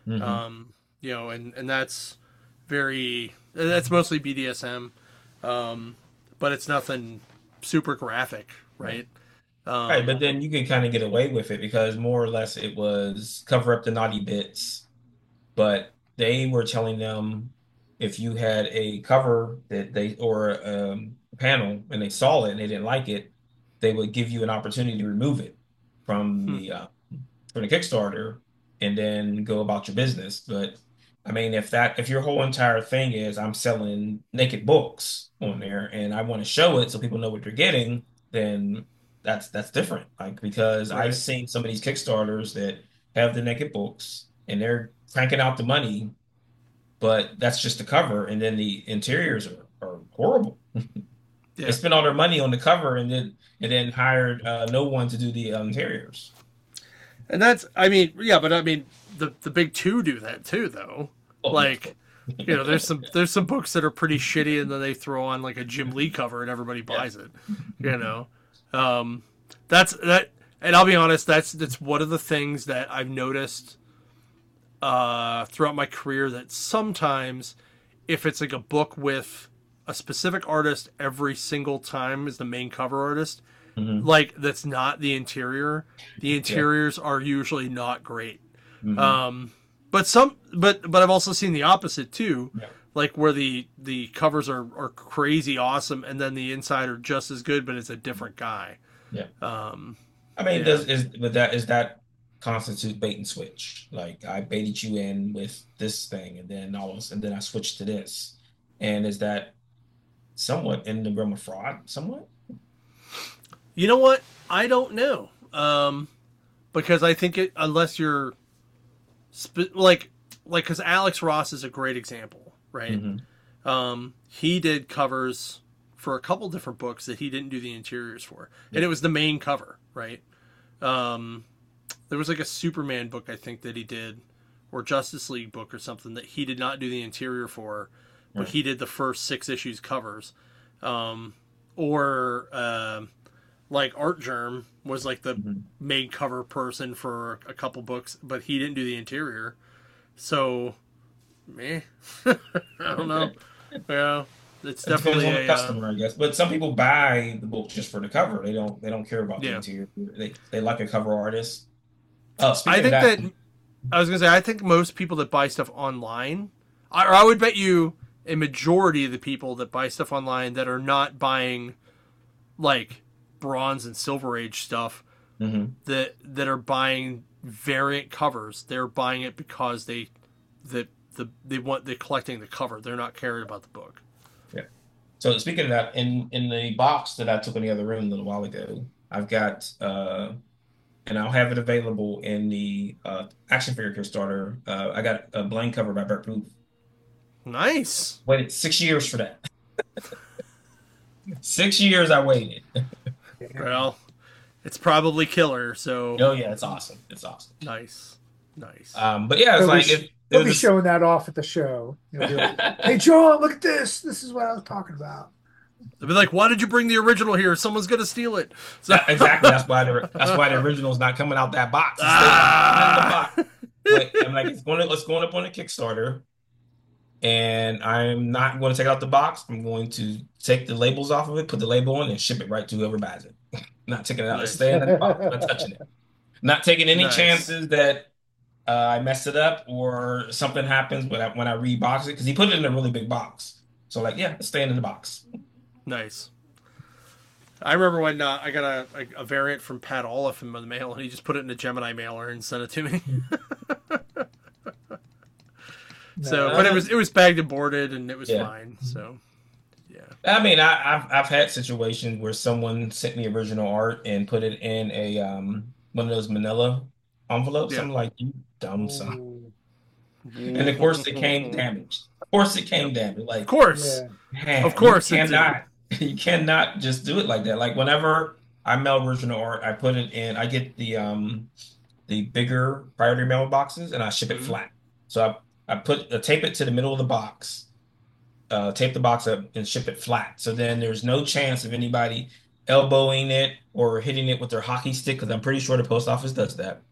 Speaker 2: And that's mostly BDSM. But it's nothing super graphic, right?
Speaker 5: Right, but then you can kind of get away with it because more or less it was cover up the naughty bits, but they were telling them if you had a cover that or a panel and they saw it and they didn't like it, they would give you an opportunity to remove it from the Kickstarter and then go about your business. But I mean, if your whole entire thing is I'm selling naked books on there and I want to show it so people know what you're getting, then that's different. Like because I've seen some of these Kickstarters that have the naked books and they're cranking out the money, but that's just the cover, and then the interiors are horrible. They spent all their money on the cover and then hired no one to do the interiors.
Speaker 2: And that's, I mean, but I mean, the big two do that too, though. Like, there's some books that are pretty shitty, and then they throw on like a Jim Lee cover, and everybody buys it. That's that, and I'll be honest, that's one of the things that I've noticed throughout my career, that sometimes if it's like a book with a specific artist every single time is the main cover artist, like that's not the interior. The interiors are usually not great. But I've also seen the opposite too, like where the covers are crazy awesome, and then the inside are just as good, but it's a different guy.
Speaker 5: I mean, is that constitute bait and switch? Like I baited you in with this thing, and then I switched to this, and is that somewhat in the realm of fraud? Somewhat.
Speaker 2: You know what? I don't know. Because I think unless you're like like, because Alex Ross is a great example, right? He did covers for a couple different books that he didn't do the interiors for, and it was the main cover, right? There was like a Superman book I think that he did, or Justice League book or something that he did not do the interior for, but he did the first 6 issues covers. Like Art Germ was like the main cover person for a couple books, but he didn't do the interior. So, I don't know. Yeah, it's definitely
Speaker 5: a customer, I guess. But some people buy the book just for the cover. They don't care about the interior. They like a cover artist. I
Speaker 2: think most people that buy stuff online, or I would bet you a majority of the people that buy stuff online that are not buying like Bronze and Silver Age stuff, that are buying variant covers. They're buying it because they're collecting the cover. They're not caring about the book.
Speaker 5: Yeah. So speaking of that, in the box that I took in the other room a little while ago, I've got and I'll have it available in the action figure Kickstarter. I got a blank cover by Bert Booth.
Speaker 2: Nice.
Speaker 5: Waited 6 years for that. 6 years I waited.
Speaker 2: Well, it's probably killer. So.
Speaker 5: Oh yeah, it's awesome. It's awesome.
Speaker 2: Nice.
Speaker 5: But yeah, it's
Speaker 1: they'll be showing that off at the show. Like, hey, John, look at this. This is what I was talking about.
Speaker 2: They'll be like, "Why did you bring the original here? Someone's gonna steal it."
Speaker 5: So... Exactly. That's why the original's not coming out that box. It's in the box. But I'm like, it's going up on a Kickstarter, and I'm not going to take it out the box. I'm going to take the labels off of it, put the label on, and ship it right to whoever buys it. Not taking it out. It's staying in the box. Not touching it. Not taking any chances that I messed it up or something happens when I rebox it, because he put it in a really big box. So like, yeah, it's staying in the box.
Speaker 2: Nice. I remember when I got a variant from Pat Olive in the mail, and he just put it in a Gemini mailer and sent it to me. But it was bagged and boarded, and it was fine. So, yeah.
Speaker 5: I mean, I've had situations where someone sent me original art and put it in a one of those Manila envelopes. I'm like, you dumb son. And of course, it came damaged. Like,
Speaker 2: of course,
Speaker 5: man,
Speaker 2: of course,
Speaker 5: you cannot just do it like that. Like, whenever I mail original art, I put it in. I get the bigger priority mail boxes, and I ship it flat. So I tape it to the middle of the box, tape the box up, and ship it flat. So then there's no chance of anybody elbowing it or hitting it with their hockey stick, because I'm pretty sure the post office does that.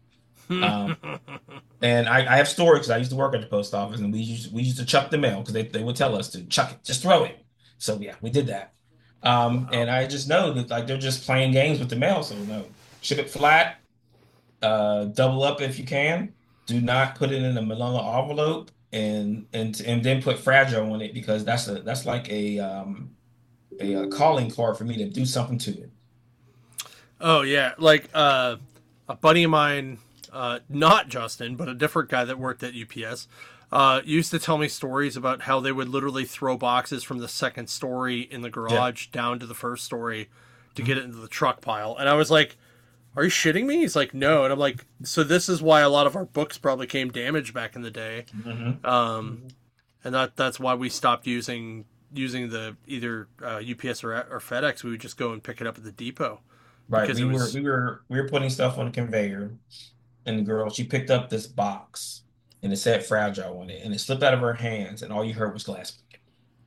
Speaker 5: And I have stories, because I used to work at the post office, and we used to chuck the mail, because they would tell us to chuck it, just throw it. So yeah, we did that. And I just know that like they're just playing games with the mail. So no, ship it flat, double up if you can. Do not put it in a manila envelope, and then put fragile on it, because that's like a calling card for me to do something to it.
Speaker 2: Oh yeah, like a buddy of mine, not Justin, but a different guy that worked at UPS, used to tell me stories about how they would literally throw boxes from the second story in the garage down to the first story to get it into the truck pile. And I was like, are you shitting me? He's like, no. And I'm like, so this is why a lot of our books probably came damaged back in the day. And that's why we stopped using the either UPS or FedEx. We would just go and pick it up at the depot.
Speaker 5: Right. We were putting stuff on a conveyor, and the girl, she picked up this box, and it said fragile on it, and it slipped out of her hands, and all you heard was glass breaking.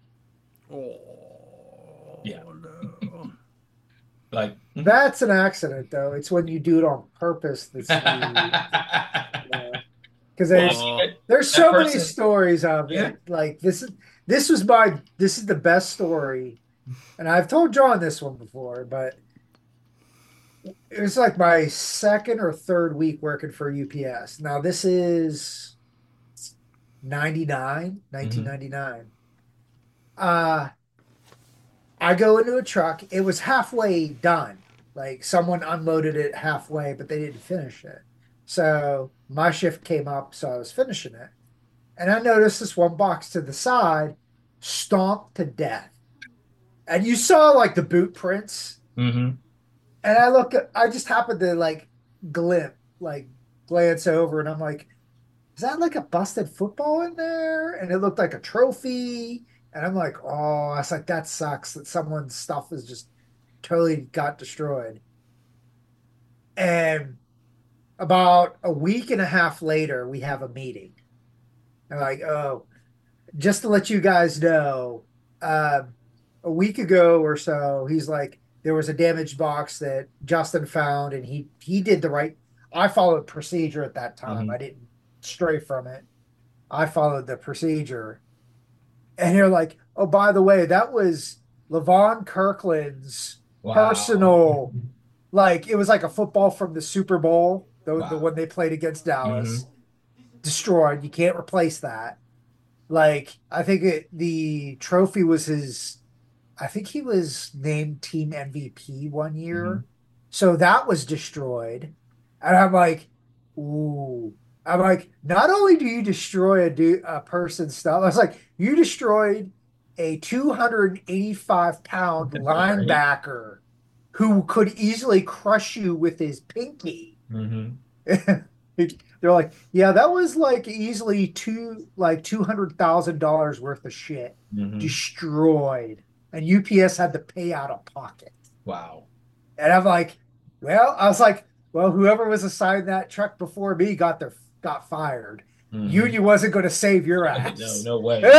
Speaker 2: Oh,
Speaker 5: yeah.
Speaker 2: No.
Speaker 5: Like,
Speaker 1: that's an accident, though. It's when you do it on purpose. Because there's so many stories of it. Like this is the best story, and I've told John this one before, but it was like my second or third week working for UPS. Now this is 1999. I go into a truck. It was halfway done. Like someone unloaded it halfway, but they didn't finish it. So my shift came up, so I was finishing it. And I noticed this one box to the side, stomped to death. And you saw like the boot prints.
Speaker 5: Mm-hmm.
Speaker 1: And I just happened to glance over, and I'm like, is that like a busted football in there? And it looked like a trophy. And I'm like, oh, I was like, that sucks that someone's stuff is just totally got destroyed. And about a week and a half later, we have a meeting. And like, oh, just to let you guys know, a week ago or so, he's like, there was a damaged box that Justin found, and he did the right. I followed procedure at that time.
Speaker 5: Mm-hmm.
Speaker 1: I didn't stray from it. I followed the procedure, and they're like, oh, by the way, that was Levon Kirkland's
Speaker 5: Wow.
Speaker 1: personal. Like it was like a football from the Super Bowl, the
Speaker 5: Wow.
Speaker 1: one they played against
Speaker 5: Mm-hmm.
Speaker 1: Dallas. Destroyed. You can't replace that. Like I think the trophy was his. I think he was named team MVP one
Speaker 5: Mm-hmm.
Speaker 1: year, so that was destroyed. And I'm like, ooh. I'm like, not only do you destroy a person's stuff, I was like, you destroyed a 285-pound
Speaker 5: Right.
Speaker 1: linebacker who could easily crush you with his pinky.
Speaker 5: Mm-hmm.
Speaker 1: They're like, yeah, that was like easily $200,000 worth of shit
Speaker 5: Mm-hmm.
Speaker 1: destroyed, and UPS had to pay out of pocket.
Speaker 5: Wow.
Speaker 1: And I'm like, well, I was like, well, whoever was assigned that truck before me got fired.
Speaker 5: Mm-hmm.
Speaker 1: Union wasn't going to save your
Speaker 5: No,
Speaker 1: ass.
Speaker 5: no way.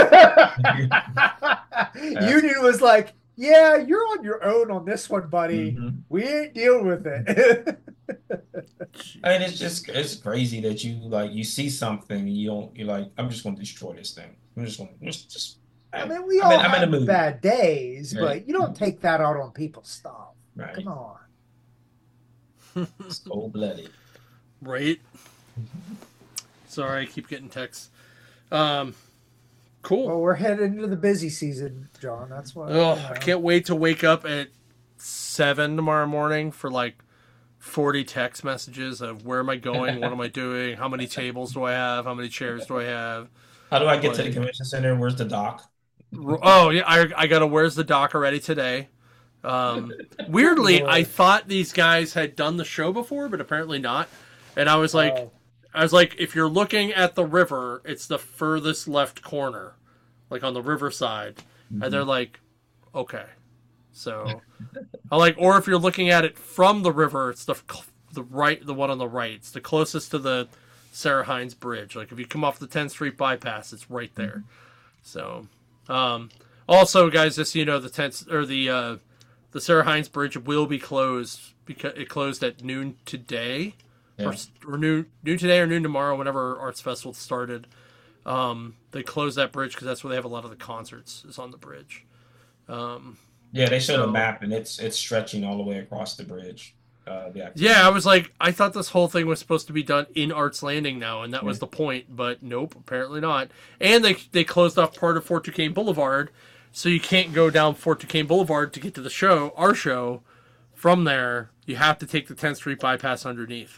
Speaker 5: That's
Speaker 1: Union was like, yeah, you're on your own on this one, buddy.
Speaker 5: hmm
Speaker 1: We ain't dealing with it.
Speaker 5: I mean, it's crazy that you like you see something and you're like, I'm just gonna destroy this thing. I'm just gonna just
Speaker 1: I
Speaker 5: hey,
Speaker 1: mean, we all
Speaker 5: I'm in a
Speaker 1: have
Speaker 5: mood.
Speaker 1: bad days,
Speaker 5: Right.
Speaker 1: but you don't take that out on people's stuff. Come
Speaker 5: Right.
Speaker 1: on.
Speaker 5: It's cold blooded.
Speaker 2: Right. Sorry, I keep getting texts. Um, cool.
Speaker 1: Well, we're heading into the busy season, John. That's what,
Speaker 2: Oh, I can't wait to wake up at 7 tomorrow morning for like 40 text messages of where am I going, what am I doing, how many tables do I have, how many chairs do I have.
Speaker 5: How do I get to the
Speaker 2: Like,
Speaker 5: convention center? Where's the dock?
Speaker 2: oh yeah, I got a where's the doc already today.
Speaker 1: Good
Speaker 2: Weirdly, I
Speaker 1: Lord.
Speaker 2: thought these guys had done the show before, but apparently not. And
Speaker 1: Oh,
Speaker 2: I was like, if you're looking at the river, it's the furthest left corner, like on the riverside. And they're
Speaker 5: Mhm.
Speaker 2: like, okay. So I like, or if you're looking at it from the river, it's the one on the right. It's the closest to the Sarah Hines Bridge. Like if you come off the 10th Street bypass, it's right there. So, um, also, guys, just so you know, the Sarah Hines Bridge will be closed because it closed at noon today,
Speaker 5: Yeah.
Speaker 2: or noon today or noon tomorrow, whenever Arts Festival started. They closed that bridge because that's where they have a lot of the concerts is on the bridge. Um,
Speaker 5: Yeah, they showed a
Speaker 2: so
Speaker 5: map and it's stretching all the way across the bridge. The
Speaker 2: yeah, I
Speaker 5: activity.
Speaker 2: was like, I thought this whole thing was supposed to be done in Arts Landing now, and that
Speaker 5: Yeah.
Speaker 2: was the point. But nope, apparently not. And they closed off part of Fort Duquesne Boulevard, so you can't go down Fort Duquesne Boulevard to get to the show, our show. From there, you have to take the 10th Street bypass underneath.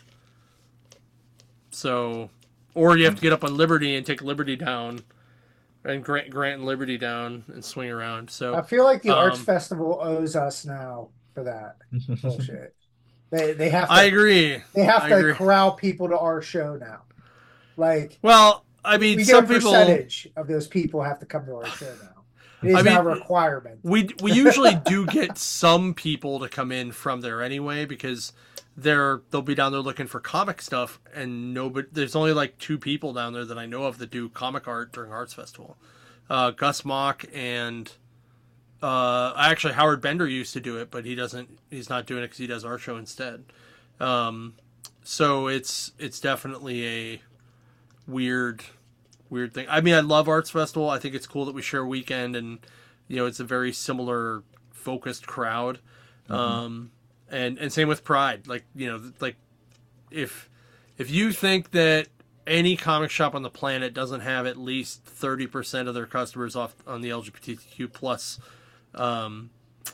Speaker 2: So, or you have to get up on Liberty and take Liberty down, and Grant and Liberty down and swing around.
Speaker 1: I
Speaker 2: So,
Speaker 1: feel like the Arts
Speaker 2: um,
Speaker 1: Festival owes us now for that bullshit. They have
Speaker 2: I
Speaker 1: to
Speaker 2: agree.
Speaker 1: they have
Speaker 2: I
Speaker 1: to
Speaker 2: agree.
Speaker 1: corral people to our show now. Like
Speaker 2: Well, I mean,
Speaker 1: we get a
Speaker 2: some people.
Speaker 1: percentage of those people have to come to our show now. It
Speaker 2: I
Speaker 1: is now a
Speaker 2: mean,
Speaker 1: requirement.
Speaker 2: we usually do get some people to come in from there anyway because they'll be down there looking for comic stuff and nobody there's only like two people down there that I know of that do comic art during Arts Festival. Gus Mock and actually Howard Bender used to do it, but he's not doing it because he does our show instead. Um, so it's definitely a weird thing. I mean, I love Arts Festival. I think it's cool that we share a weekend, and it's a very similar focused crowd.
Speaker 5: Mhm.
Speaker 2: And same with Pride. Like like if you think that any comic shop on the planet doesn't have at least 30% of their customers off on the LGBTQ plus, um,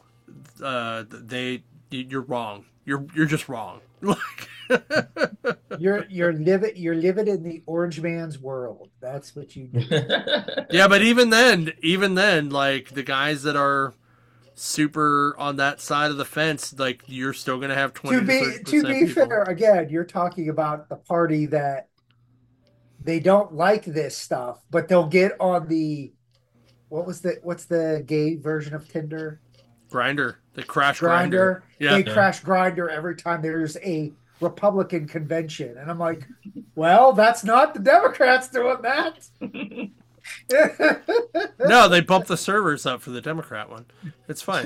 Speaker 2: you're wrong. You're just wrong.
Speaker 1: You're living in the orange man's world. That's what you do.
Speaker 2: Yeah, but even then, like the guys that are super on that side of the fence, like you're still gonna have 20
Speaker 1: To
Speaker 2: to thirty
Speaker 1: be to
Speaker 2: percent
Speaker 1: be
Speaker 2: people.
Speaker 1: fair, again, you're talking about the party that they don't like this stuff, but they'll get on the what's the gay version of Tinder?
Speaker 2: Grinder. They crash Grinder.
Speaker 1: Yeah. They crash Grinder every time there's a Republican convention. And I'm like, well, that's not the Democrats doing that.
Speaker 2: No, they bumped the servers up for the Democrat one. It's fine.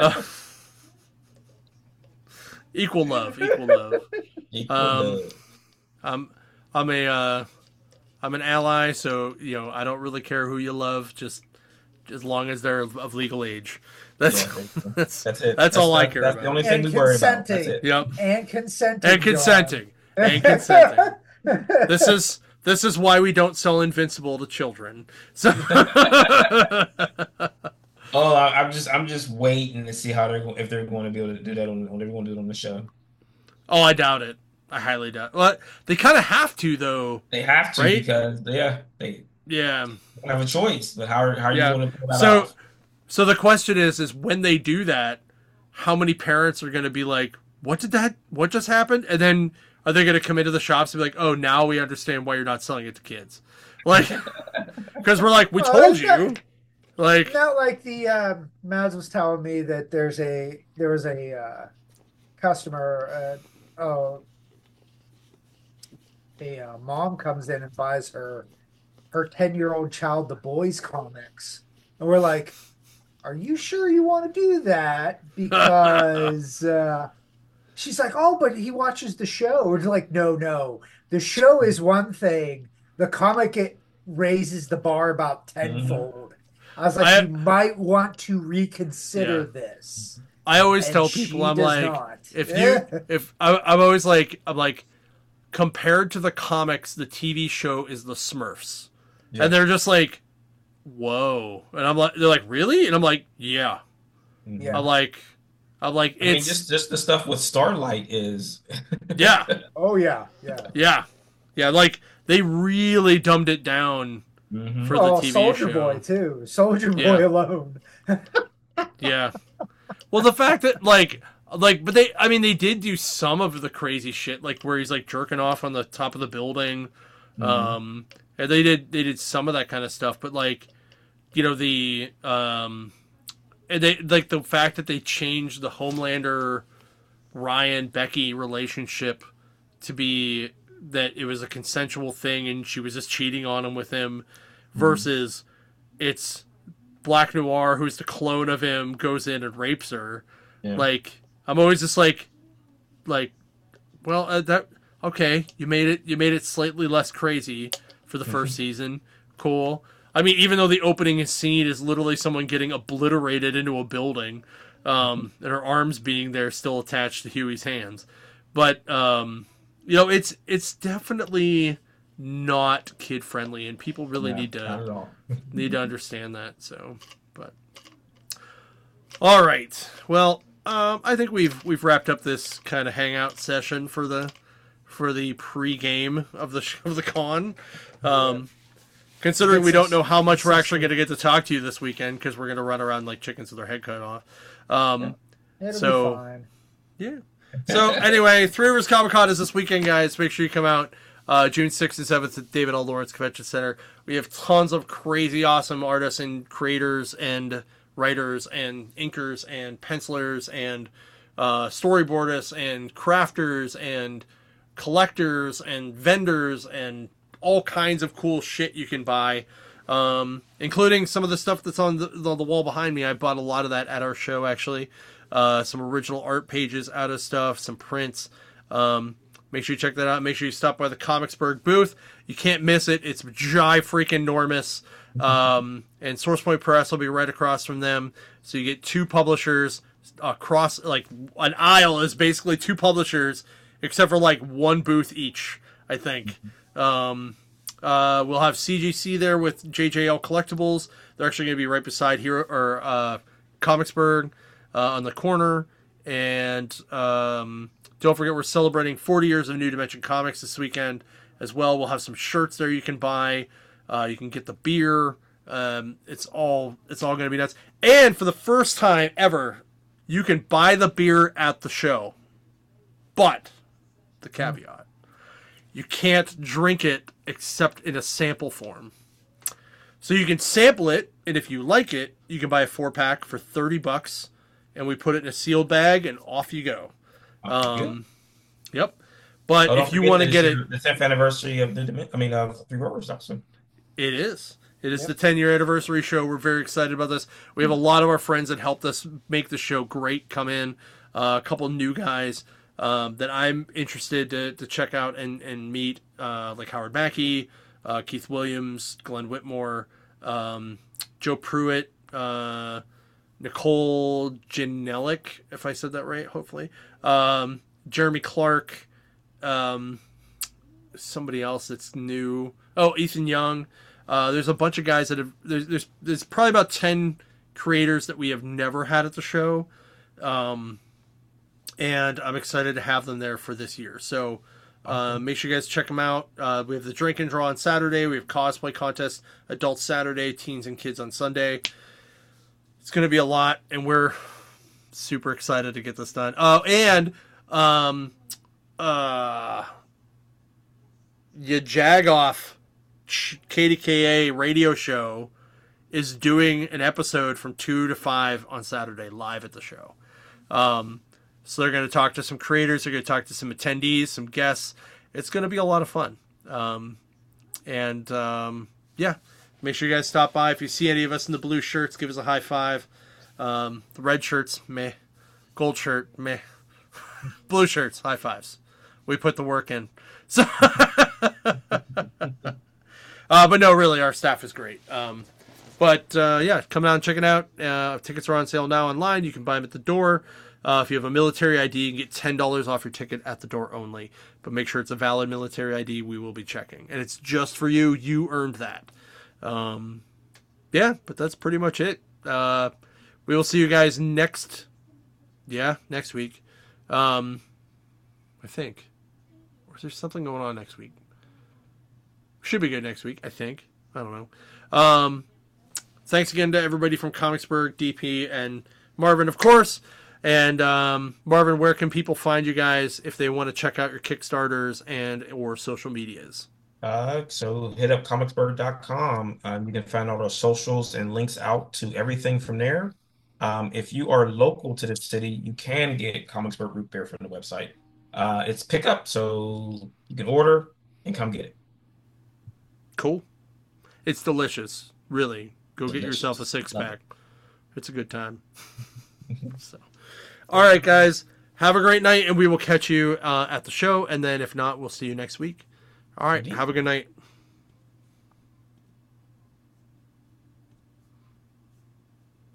Speaker 2: Equal love. I'm an ally, so I don't really care who you love, just as long as they're of legal age. That's it. That's all I care about.
Speaker 5: That's the only thing we worry about. That's it.
Speaker 2: Yep.
Speaker 1: And consenting.
Speaker 2: This is why we don't sell Invincible to children. So
Speaker 5: I'm just waiting to see if they're going to be able to do that on they're going to do it on the show.
Speaker 2: Oh, I doubt it. I highly doubt it. Well, they kind of have to, though.
Speaker 5: They have to, right? Because they don't have a choice. But how are you going to pull that off?
Speaker 2: So the question is when they do that, how many parents are going to be like, what just happened? And then are they going to come into the shops and be like, oh, now we understand why you're not selling it to kids? Like, because we're like, we told you. Like,
Speaker 1: not like the Mads was telling me that there was a customer, a mom comes in and buys her 10-year-old child the Boys comics. And we're like, are you sure you want to do that? Because she's like, oh, but he watches the show. We're like, no. The show is one thing. The comic, it raises the bar about tenfold. I was like, you might want to reconsider this.
Speaker 2: I always tell people, I'm like, I'm like, compared to the comics, the TV show is the Smurfs. Yeah. And they're just like, whoa. And they're like, really? And I'm like, yeah. I'm like, it's
Speaker 5: just the stuff with Starlight is.
Speaker 2: Yeah.
Speaker 1: Oh yeah.
Speaker 2: Yeah. Like they really dumbed it down for the TV
Speaker 1: Soldier
Speaker 2: show.
Speaker 1: Boy too. Soldier Boy alone.
Speaker 2: Yeah. Well, the fact that but they did do some of the crazy shit, like where he's like jerking off on the top of the building. And they did some of that kind of stuff, but the and they like the fact that they changed the Homelander Ryan Becky relationship to be that it was a consensual thing and she was just cheating on him with him versus it's Black Noir, who's the clone of him, goes in and rapes her. Yeah. Like, I'm always just like, well, okay, you made it slightly less crazy for the first season. Cool. I mean, even though the opening scene is literally someone getting obliterated into a building, and her arms being there still attached to Huey's hands. But, it's definitely not kid friendly, and people really need to understand that. So, but all right, well, I think we've wrapped up this kind of hangout session for the pre-game of the con. Considering we don't know how much we're actually going to get to talk to you this weekend because we're going to run around like chickens with our head cut off.
Speaker 1: It'll be fine.
Speaker 2: Yeah. So anyway, Three Rivers Comic Con is this weekend, guys. Make sure you come out June 6th and 7th at David L. Lawrence Convention Center. We have tons of crazy, awesome artists and creators and writers and inkers and pencilers and storyboardists and crafters and collectors and vendors and all kinds of cool shit you can buy, including some of the stuff that's on the wall behind me. I bought a lot of that at our show, actually. Some original art pages out of stuff, some prints. Make sure you check that out. Make sure you stop by the Comicsburg booth. You can't miss it. It's freaking-normous. And Source Point Press will be right across from them. So you get two publishers across, like, an aisle is basically two publishers, except for, like, one booth each, I think. We'll have CGC there with JJL Collectibles. They're actually going to be right beside here, or Comicsburg on the corner. And don't forget, we're celebrating 40 years of New Dimension Comics this weekend as well. We'll have some shirts there you can buy. You can get the beer. It's all going to be nuts. And for the first time ever, you can buy the beer at the show. But the caveat, you can't drink it except in a sample form. So you can sample it, and if you like it, you can buy a 4-pack for $30, and we put it in a sealed bag, and off you go. Yep. But if you want to get it,
Speaker 5: the 10th anniversary of Three Rivers also.
Speaker 2: It is. It is the 10-year anniversary show. We're very excited about this. We have a lot of our friends that helped us make the show great come in. A couple new guys that I'm interested to check out and meet, like Howard Mackey, Keith Williams, Glenn Whitmore, Joe Pruitt, Nicole Janelic, if I said that right, hopefully. Jeremy Clark, somebody else that's new. Oh, Ethan Young. There's a bunch of guys that have. There's probably about 10 creators that we have never had at the show, and I'm excited to have them there for this year. So make sure you guys check them out. We have the drink and draw on Saturday. We have cosplay contest, adults Saturday, teens and kids on Sunday. It's going to be a lot, and we're super excited to get this done. Jagoff KDKA radio show is doing an episode from 2 to 5 on Saturday live at the show. So they're going to talk to some creators. They're going to talk to some attendees, some guests. It's going to be a lot of fun. Yeah, make sure you guys stop by. If you see any of us in the blue shirts, give us a high five. The red shirts, meh. Gold shirt, meh. Blue shirts, high fives. We put the work in. So, but no, really, our staff is great. Yeah, come out and check it out. Tickets are on sale now online. You can buy them at the door. If you have a military ID, you can get $10 off your ticket at the door only. But make sure it's a valid military ID. We will be checking. And it's just for you. You earned that. Yeah, but that's pretty much it. We will see you guys next week. I think. Or is there something going on next week? Should be good next week, I think. I don't know. Thanks again to everybody from Comicsburg, DP, and Marvin, of course. And Marvin, where can people find you guys if they want to check out your Kickstarters and or social medias?
Speaker 5: So hit up comicsburg.com. You can find all our socials and links out to everything from there. If you are local to the city, you can get Comicsburg root beer from the website. It's pickup, so you can order and come get it.
Speaker 2: Cool. It's delicious. Really. Go get yourself a 6-pack. It's a good time. So, all right, guys. Have a great night, and we will catch you at the show. And then if not, we'll see you next week. All right. Have a good night.